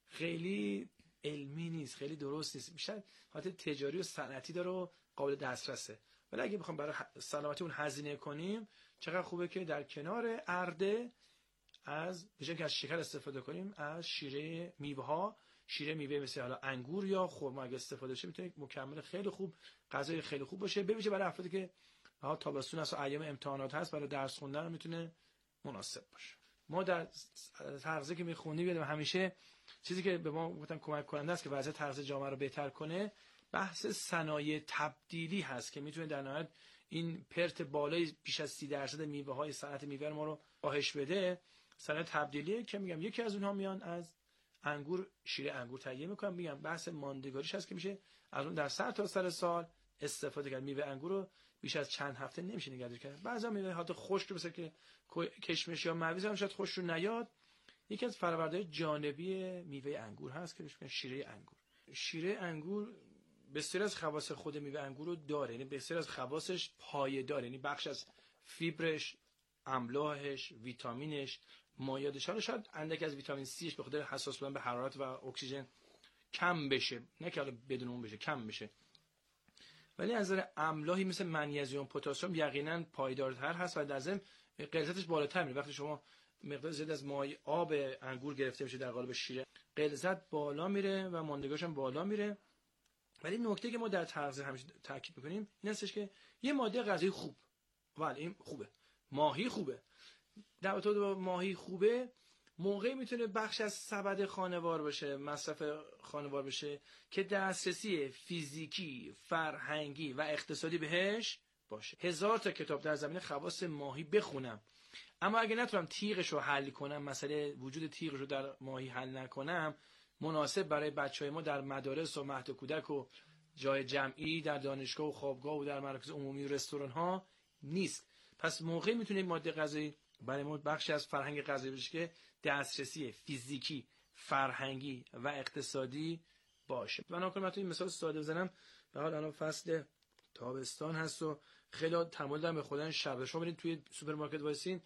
[SPEAKER 1] خیلی علمی نیست، خیلی درست نیست، بیشتر حالت تجاری و صنعتی داره و قابل دسترسه. ولی اگه بخوام برای سلامتی اون هزینه کنیم، چقدر خوبه که در کنار ارده از بجای که از شکر استفاده کنیم، از شیره میوه ها، شیره میوه مثل حالا انگور یا خرما اگه استفاده شه، میتونه مکمل خیلی خوب، غذای خیلی خوب باشه. ببینید برای افرادی که ها تابستون است و ایام امتحانات هست، برای درس خوندن میتونه مناسب باشه. ما در تغذیه که میخونیم یادم همیشه چیزی که به ما گفتن کمک کننده است که وضعیت تغذیه جامعه رو بهتر کنه، بحث صنایع تبدیلی هست که میتونه در نهایت این پرت بالای بیش از سی درصد میوه های صنعت میوه ما رو کاهش بده. صنایع تبدیلی که میگم یکی از اونها میان از انگور، شیره انگور تهیه میکنن. میگم بحث ماندگاریش هست که میشه از اون در سر تا سر سال استفاده کرد. میوه انگور رو بیش از چند هفته نمیشه نگهداری کرد. بعضا میوه حتی خشک مثل که کشمش یا مویز هم شاید خشک رو نیاد. یکی از فرآوردهای جانبی میوه انگور هست که بهش میگن شیره انگور. شیره انگور بسیار از خواص خود میوه انگور رو داره، یعنی بسیار از خواصش پایدار، یعنی بخش از فیبرش، املاحش، ویتامینش، مایعاتش، حالا شاید اندک از ویتامین سیش به خاطر حساس بودن به حرارت و اکسیژن کم بشه، نه که حالا بدون اون بشه، کم بشه، ولی از نظر املاحی مثل منیزیم، پتاسیم یقینا پایدارتر هست و در ضمن غلظتش بالاتر میره. وقتی شما مقدار زیاد از مایع آب انگور گرفته بشه در قالب شیر، غلظت بالا میره و ماندگاریش هم بالا میره. ولی نکته که ما در تغذیه همیشه تاکید میکنیم این هستش که یه ماده غذایی خوب، ولی این خوبه، ماهی خوبه، در رابطه با ماهی خوبه موقعی میتونه بخش از سبد خانوار بشه، مصرف خانوار بشه که دسترسی فیزیکی، فرهنگی و اقتصادی بهش باشه. هزار تا کتاب در زمینه خواص ماهی بخونم، اما اگه نتونم تیغش رو حل کنم، مسئله وجود تیغش رو در ماهی حل نکنم، مناسب برای بچهای ما در مدارس و مهد کودک و جای جمعی، در دانشگاه و خوابگاه و در مراکز عمومی و رستوران ها نیست. پس موقعی میتونه ماده غذایی برای ما بخشی از فرهنگ غذایی بشه که دسترسی فیزیکی، فرهنگی و اقتصادی باشه. من ناکنم من تو این مثال ساده بزنم، به حال الان فصل تابستان هست و خیلی تمایل دارن به خوردن شربت. شما برید توی سوپرمارکت وایسین،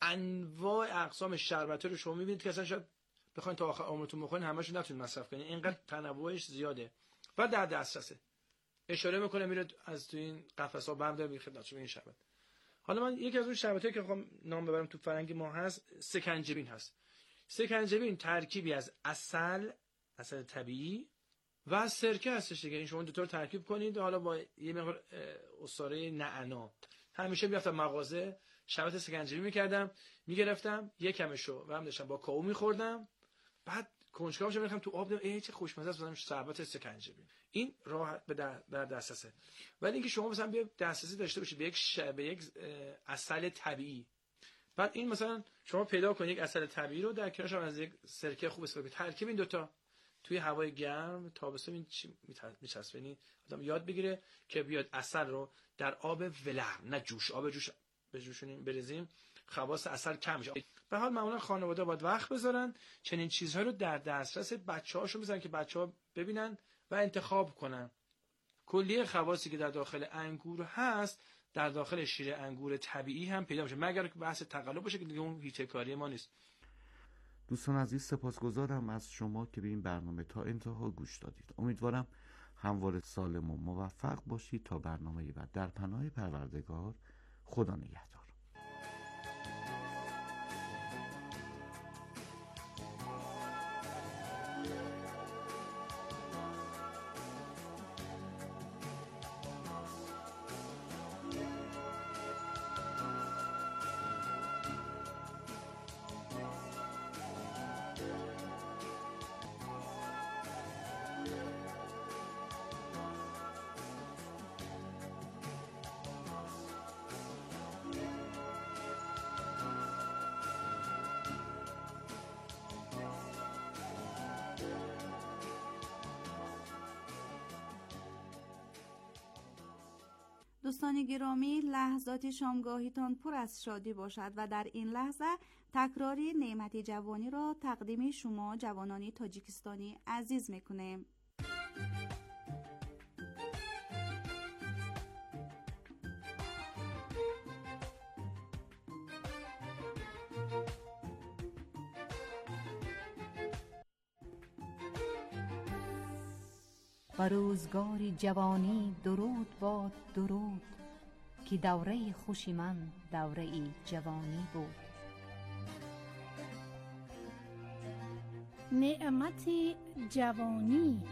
[SPEAKER 1] انواع اقسام شربت رو شما میبینید که اصلا شاید بخواید تا آخر عمرتون بخورین همه‌شون نتونید مصرف کنین، اینقدر تنوعش زیاده و در دسترسه. اشاره میکنه میره از تو این قفس‌ها بردار میره خدمتتون این شربت. حالا من یکی از اون شربتایی که میخوام نام ببرم تو فرهنگ ما هست، سکنجبین هست. سکنجبین ترکیبی از عسل، عسل طبیعی و سرکه هستش دیگه. این شما دو تا رو ترکیب کنید، حالا با یه مقدار عصاره نعنا. همیشه میرفتم مغازه شربت سکنجبین میکردم، میگرفتم یک کمشو و هم داشتم با کاهو میخوردم، بعد کنجکاوشو می‌ریختم تو آب، دیدم ای چه خوشمزه است، مثلا شربت سکنجبین. این راحت به در دسترسه. ولی اینکه شما مثلا بیا دسترسی داشته باشید به یک ش... به یک عسل طبیعی، بعد این مثلا شما پیدا کنید یک عسل طبیعی رو در کنارش هم از یک سرکه خوب استفاده کنید، ترکیب این دوتا توی هوای گرم تابستون این چی میچسبه، یعنی آدم یاد بگیره که بیاد عسل رو در آب ولرم، نه جوش، آب جوش بجوشونیم بریزیم، خواص عسل کم میشه. به حال معمولا خانواده باید وقت بذارن چنین چیزها رو در دسترس بچه‌هاشون بذارن که بچه‌ها ببینن و انتخاب کنن. کلیه خواصی که در داخل انگور هست در داخل شیر انگور طبیعی هم پیدا میشه، مگر که بحث تقلب باشه که دیگه اون هیچ کاری ما نیست.
[SPEAKER 10] دوستان عزیز، سپاسگزارم از شما که به این برنامه تا انتها گوش دادید. امیدوارم همواره سالم و موفق باشید. تا برنامه بعد، در پناه پروردگار، خدا نگهدار.
[SPEAKER 9] دوستان گرامی، لحظات شامگاهیتان پر از شادی باشد و در این لحظه تکراری نعمت جوانی را تقدیم شما جوانان تاجیکستانی عزیز میکنیم.
[SPEAKER 4] و روزگاری جوانی درود باد درود، که دوره خوشی من دوره ای جوانی بود.
[SPEAKER 5] نعمت جوانی.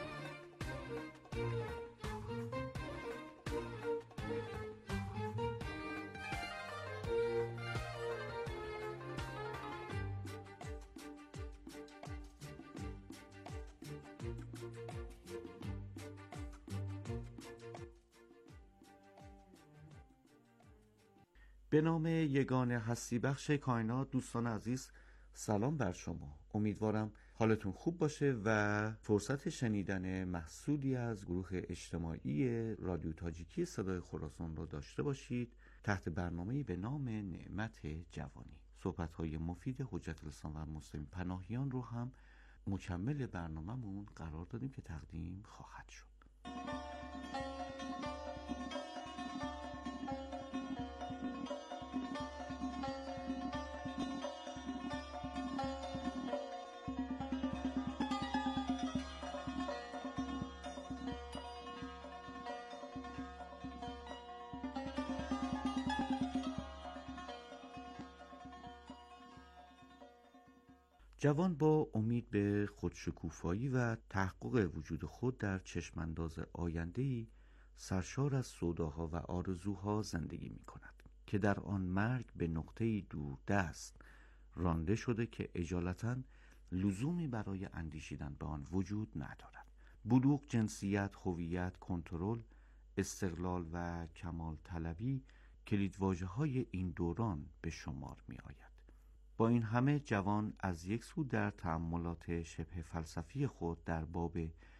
[SPEAKER 10] به نام یگانه هستی بخش کائنات، دوستان عزیز سلام بر شما. امیدوارم حالتون خوب باشه و فرصت شنیدن محصولی از گروه اجتماعی رادیو تاجیکی صدای خراسان رو داشته باشید تحت برنامه‌ای به نام نعمت جوانی. صحبت‌های مفید حجت الاسلام و مسلمین پناهیان رو هم مکمل برنامه‌مون قرار دادیم که تقدیم خواهد شد. جوان با امید به خودشکوفایی و تحقق وجود خود در چشمانداز آینده‌ای سرشار از سوداها و آرزوها زندگی می کند که در آن مرگ به نقطه‌ای دور دست رانده شده که اجالتاً لزومی برای اندیشیدن به آن وجود ندارد. بلوغ، جنسیت، هویت، کنترل، استقلال و کمال طلبی کلیدواژه‌های این دوران به شمار می آید. با این همه جوان از یک سو در تأملات شبه فلسفی خود در باب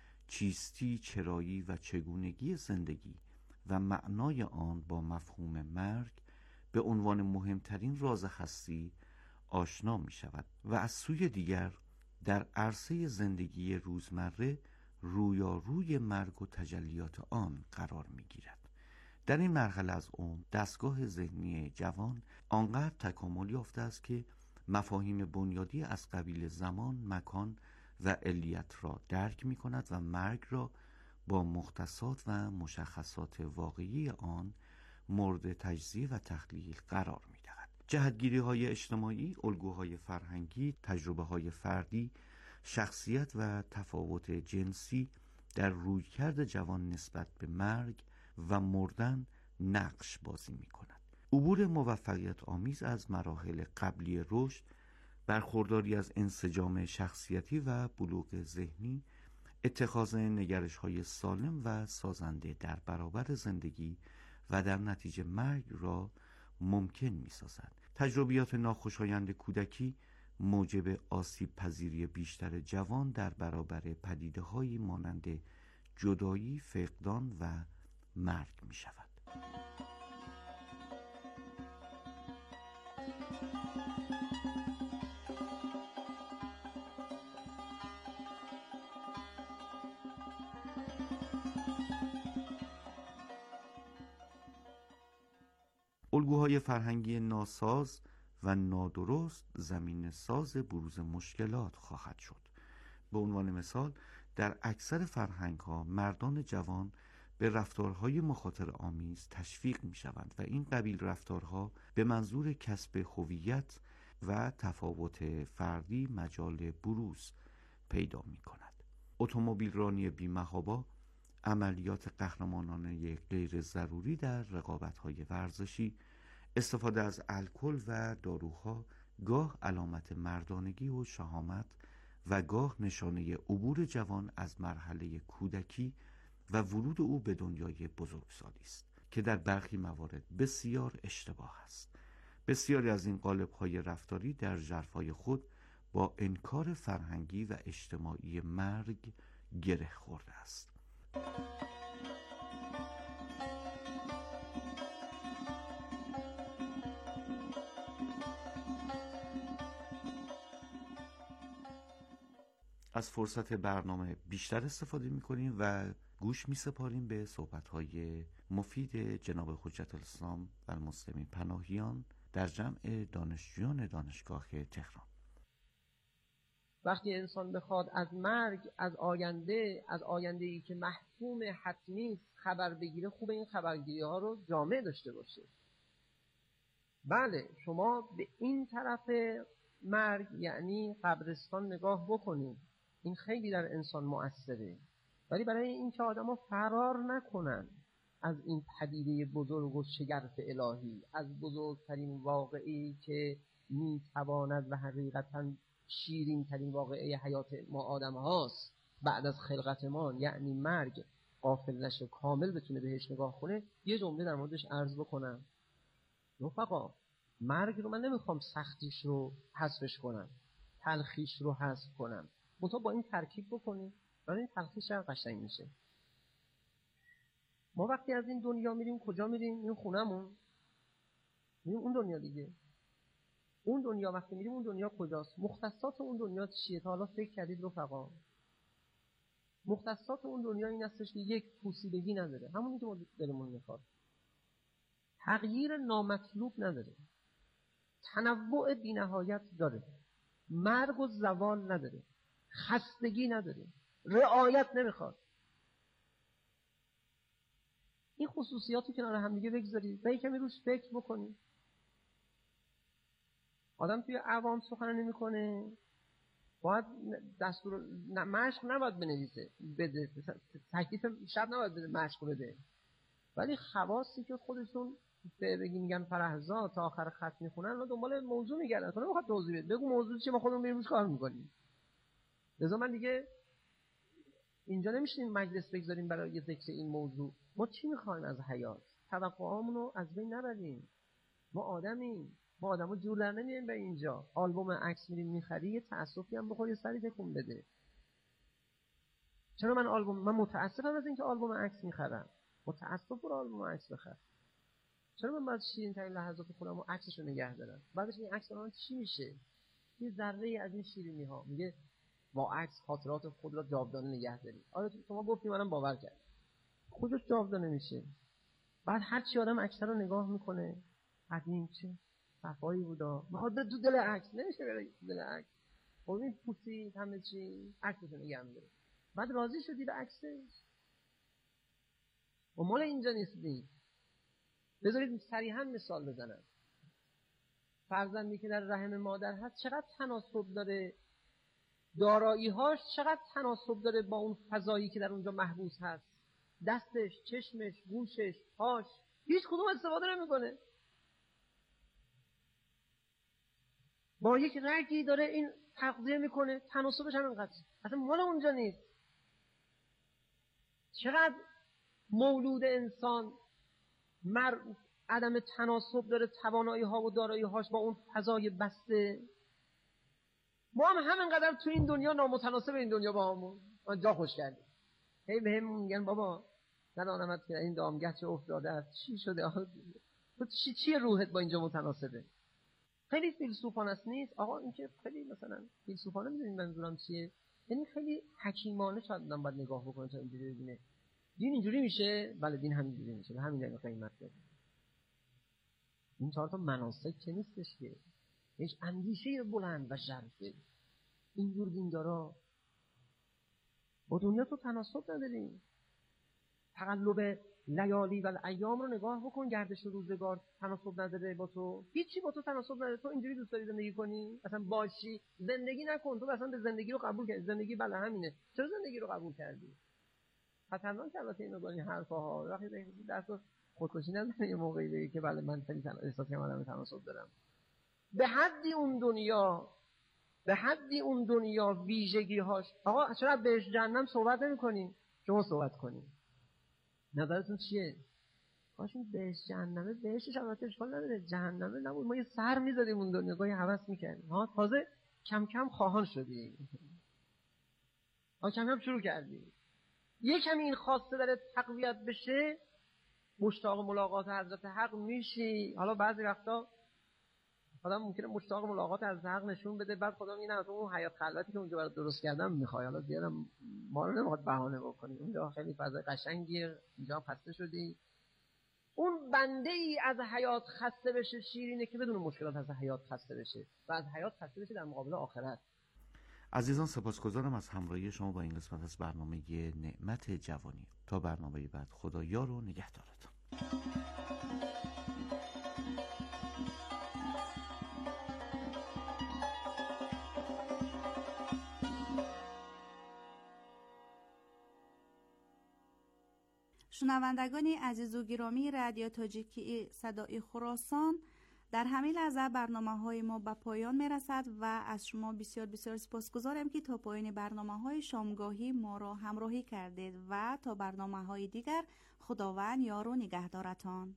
[SPEAKER 10] چیستی، چرایی و چگونگی زندگی و معنای آن با مفهوم مرگ به عنوان مهمترین راز هستی آشنا می شود و از سوی دیگر در عرصه زندگی روزمره رویاروی مرگ و تجلیات آن قرار می گیرد. در این مرحله از عمر دستگاه ذهنی جوان آنقدر تکامل یافته است که مفاهیم بنیادی از قبیل زمان، مکان و علیت را درک می کند و مرگ را با مختصات و مشخصات واقعی آن مورد تجزیه و تحلیل قرار می دهد. جهتگیری های اجتماعی، الگوهای فرهنگی، تجربه های فردی، شخصیت و تفاوت جنسی در رویکرد جوان نسبت به مرگ و مردن نقش بازی می کند. عبور موفقیت آمیز از مراحل قبلی رشد، برخورداری از انسجام شخصیتی و بلوغ ذهنی، اتخاذ نگرش‌های سالم و سازنده در برابر زندگی و در نتیجه مرگ را ممکن می‌سازد. تجربیات ناخوشایند کودکی موجب آسیب پذیری بیشتر جوان در برابر پدیده‌هایی مانند جدایی، فقدان و مرگ می‌شود. الگوهای فرهنگی ناساز و نادرست زمین ساز بروز مشکلات خواهد شد. به عنوان مثال در اکثر فرهنگ‌ها مردان جوان به رفتارهای مخاطره آمیز تشویق می شوند و این قبیل رفتارها به منظور کسب هویت و تفاوت فردی مجال بروز پیدا می کند. اتومبیل رانی بی‌محابا، عملیات قهرمانانه غیر ضروری در رقابت‌های ورزشی، استفاده از الکل و داروها گاه علامت مردانگی و شهامت و گاه نشانه عبور جوان از مرحله کودکی و ورود او به دنیای بزرگسالی است که در برخی موارد بسیار اشتباه است. بسیاری از این قالب‌های رفتاری در ژرفای خود با انکار فرهنگی و اجتماعی مرگ گره خورده است. از فرصت برنامه بیشتر استفاده می‌کنیم و گوش می‌سپاریم به صحبت‌های مفید جناب حجت الاسلام و المسلمین پناهیان در جمع دانشجویان دانشگاه تهران.
[SPEAKER 3] وقتی انسان بخواد از مرگ، از آینده، از آینده‌ای که محتوم حتمی خبر بگیره، خوبه این خبرگیری‌ها رو جامع داشته باشه. بله، شما به این طرف مرگ یعنی قبرستان نگاه بکنید، این خیلی در انسان مؤثره، ولی برای اینکه آدم‌ها فرار نکنن از این پدیده بزرگ و شگرف الهی، از بزرگترین واقعی که میتواند و حقیقتاً شیرین ترین واقعه حیات ما آدم هاست بعد از خلقتمان، یعنی مرگ، غافل نشه، کامل بتونه بهش نگاه کنه، یه جمله در موردش عرض بکنم. رفقا، مرگ رو من نمیخوام سختیش رو حذفش کنم، تلخیش رو حذف کنم، منتها با این ترکیب بکنیم، برای این تلخیش چقدر قشنگ میشه. ما وقتی از این دنیا میریم کجا میریم؟ این خونمون میریم اون دنیا دیگه. اون دنیا وقتی میریم اون دنیا کجاست؟ مختصات اون دنیا چیه؟ تا حالا فکر کردید رفقا؟
[SPEAKER 6] مختصات اون دنیا این هستش که یک، پوسیدگی نداره، همونی که ما دلمون میخواد، تغییر نامطلوب نداره، تنوع بی‌نهایت داره، مرگ و زوال نداره، خستگی نداره، رعایت نمیخواد. این خصوصیاتو کنار هم دیگه بگذارید و کمی روش فکر بکنید. آدم توی عوام سخن نمیکنه، باید دستور مشق نباید بنویسه بده، تکلیف شب نباید بده مشق بده، ولی خواصی که خودشون بگی میگن فرهزا تا آخر خط میخونن و دنبال موضوع میگردن. تو نمیخواد توضیح بده، بگو موضوع چیه، ما خودمون بریم روش کار میکنیم. لذا من دیگه اینجا نمیشیم مجلس بگذاریم برای ذکر این موضوع. ما چی میخوایم از حیات؟ توقعامون رو از بین نبریم. ما آدمیم، ما آدمو جور در نمیاریم به اینجا. آلبوم عکس میریم میخری، یه تأسفی هم بخور، یه سری تکون بده. چرا من آلبوم من متاسفم از اینکه آلبوم عکس میخرم. متاسفم برای آلبوم عکس بخرم. چرا من باید شیرین ترین لحظات خودم رو عکسشو نگه دارم؟ بعدش این عکس من چی میشه؟ یه ذره از این شیرینی ها میگه با عکس خاطرات خود را جاودانه نگه دارید. آره شما گفتی منم باور کردم. خودش جاودانه میشه. بعد هر چی آدم عکس رو نگاه میکنه، قدیم چه صفایی بودا، میخواد تو دل عکس، نمیشه بره تو دل عکس. خب این پوسید همه چی، عکسشو نگه می‌داره. بعد راضی شدی به عکسش؟ و مال اینجا نیستیم. بذارید صریحا مثال بزنم. فرزندی که در رحم مادر هست چقدر تناسب داره، دارایی‌هاش چقدر تناسب داره با اون فضایی که در اونجا محبوس هست. دستش، چشمش، گوشش، پاش، هیچ کدوم استفاده نمی‌کنه. با یک رگی داره این تغذیه میکنه، تناسبش هم اینقدر. اصلا مال اونجا نیست. چقدر مولود انسان مر عدم تناسب داره، توانایی ها و دارایی هاش با اون فضای بسته. ما هم همینقدر تو این دنیا نامتناسب این دنیا با همون جا خوش کردیم. هی به هم میگن بابا ندانمت که این دامگه چه افتاده است، چی شده؟ تو چی چیه روحت با اینجا متناسبه؟ خیلی فیلسوفانه است نیست؟ آقا این که خیلی مثلا فیلسوفانه میدونید منظورم چیه؟ یعنی خیلی حکیمانه شاید آدم باید نگاه بکنه تا اینجوری ببینه. دین اینجوری میشه؟ بله دین همینجوری میشه. به همین قیمت بده. این چهار تا مناسک که نیستش که. هیچ اندیشه بلند و شرفه. اینجور دیندارا با دنیا تو تناسب نداریم. تقلب لیالی و ایام رو نگاه بکن، گردش روزگار تناسب نداره با تو، هیچی با تو تناسب نداره. تو اینجوری دوست داری زندگی کنی؟ اصلا باشی زندگی نکن. تو اصلا به زندگی رو قبول کردی. زندگی بله همینه. چرا زندگی رو قبول کردی؟ خطرناک البته اینو با این حرفاها. وقتی درس خودکشی نمی‌کنی یه موقعی بگی که بله من خیلی احساس کردم تناسب دارم. به حدی اون دنیا به حدی اون دنیا ویژگی‌هاش. آقا چرا بهش جهنم صحبت نمی‌کنی؟ شما صحبت کنید. نظرتون چیه؟ کاش این بهش جهنمه، بهشش البته اشکال نداره، جهنمه نبود، ما یه سر می‌زدیم اون دنیا، گاهی هوس می‌کردیم. ها تازه کم کم خواهان شدیم. ها کم کم شروع کردیم. یه کمی این خواسته داره تقویت بشه، مشتاق ملاقات حضرت حق میشی. حالا بعضی وقتا آدم ممکنه مشتاق ملاقات از حق نشون بده، بعد خدا میگه نه تو اون حیات خلوتی که اونجا برات درست کردم میخوای، حالا زیادم ما رو نمیخواد بهانه بکنی، اونجا خیلی فضای قشنگیه، اینجا خسته شدی. اون بنده ای از حیات خسته بشه شیرینه که بدون مشکلات از حیات خسته بشه و از حیات خسته بشه در مقابل آخرت.
[SPEAKER 10] عزیزان سپاسگزارم از همراهی شما با این قسمت از برنامه نعمت جوانی. تا برنامه بعد خدا یار و نگهدارتون.
[SPEAKER 9] شنوندگان عزیز و گرامی رادیو تاجیکی صدای خراسان، در همین لحظه برنامه های ما به پایان می رسد و از شما بسیار بسیار سپاسگزارم که تا پایان برنامه های شامگاهی ما را همراهی کردید و تا برنامه های دیگر خداوند یار و نگهدارتان.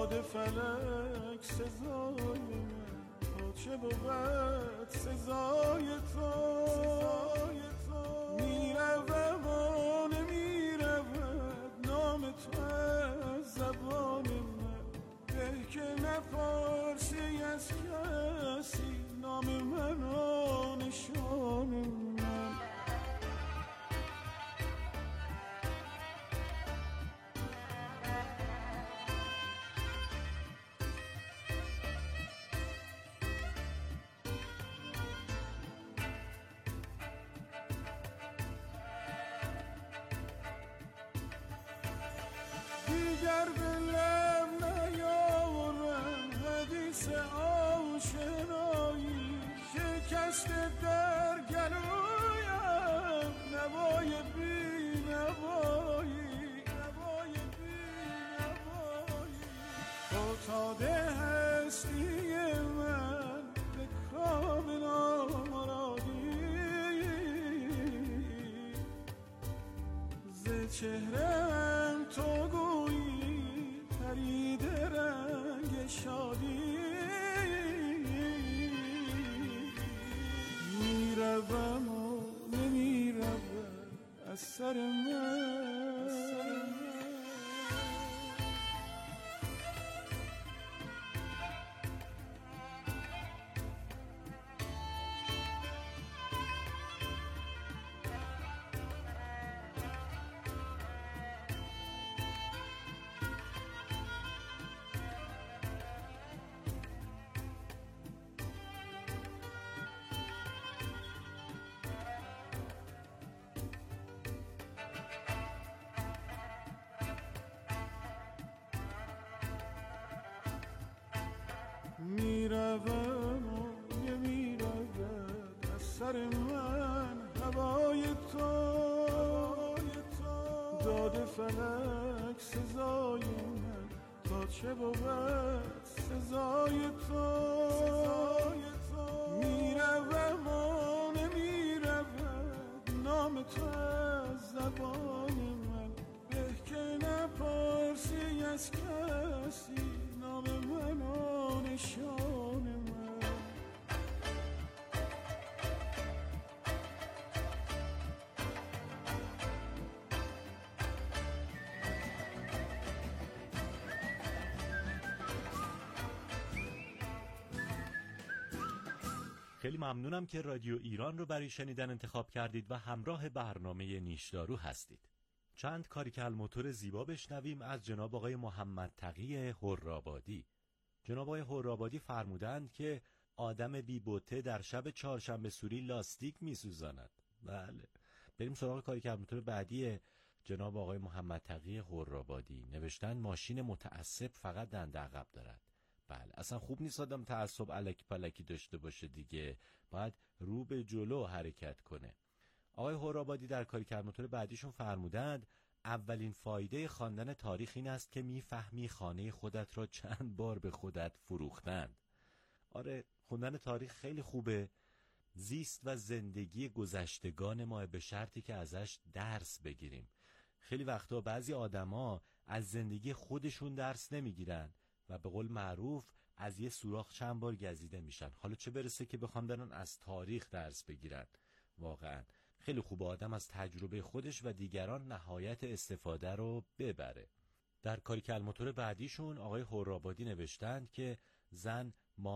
[SPEAKER 7] داد فلک سزای من، تا چه بود سزای تو. میروم و نمیرود نام تو از زبان من، به که نپرسی از کسی نام من و نشان من. دیگر دلم نیارم حدیث آشنایی، شکست در گلویم نوای بی نوایی، نوای بی نوایی. فتاده هستی من به کام نامرادی، ز چهره‌ام تو گویی پرید رنگ شادی. میروم و نمیروم از سر من. میروم و نمیرود از سر من هوای تو. داد فلک سزای من، تا چه بود سزای تو. میروم و نمیرود نام تو از زبان من، به که نپرسی از کسی نام من و نشان من.
[SPEAKER 8] خیلی ممنونم که رادیو ایران رو برای شنیدن انتخاب کردید و همراه برنامه نیشدارو هستید. چند کاریکل موتور زیبا بشنویم از جناب آقای محمد تقی هرآبادی. جناب آقای هرآبادی فرمودند که آدم بی بوته در شب چهارشنبه سوری لاستیک میسوزاند. بله، بریم سراغ کاریکل موتور بعدی جناب آقای محمد تقی هرآبادی. نوشتن ماشین متعصب فقط دنده عقب دارد. بله، اصلا خوب نیست آدم تعصب الکی پلکی داشته باشه دیگه، باید رو به جلو حرکت کنه. آقای هرآبادی در کاریکل موتور بعدیشون فرمودند اولین فایده خواندن تاریخ این است که میفهمی خانه خودت را چند بار به خودت فروختند. آره، خوندن تاریخ خیلی خوبه. زیست و زندگی گذشتگان ما به شرطی که ازش درس بگیریم. خیلی وقتا بعضی آدما از زندگی خودشون درس نمیگیرن و به قول معروف از یه سوراخ چند بار گزیده میشن، حالا چه برسه که بخوام برن از تاریخ درس بگیرن. واقعا خیلی خوب آدم از تجربه خودش و دیگران نهایت استفاده رو ببره. در کاریکل موتور بعدیشون آقای هرآبادی نوشتند که زن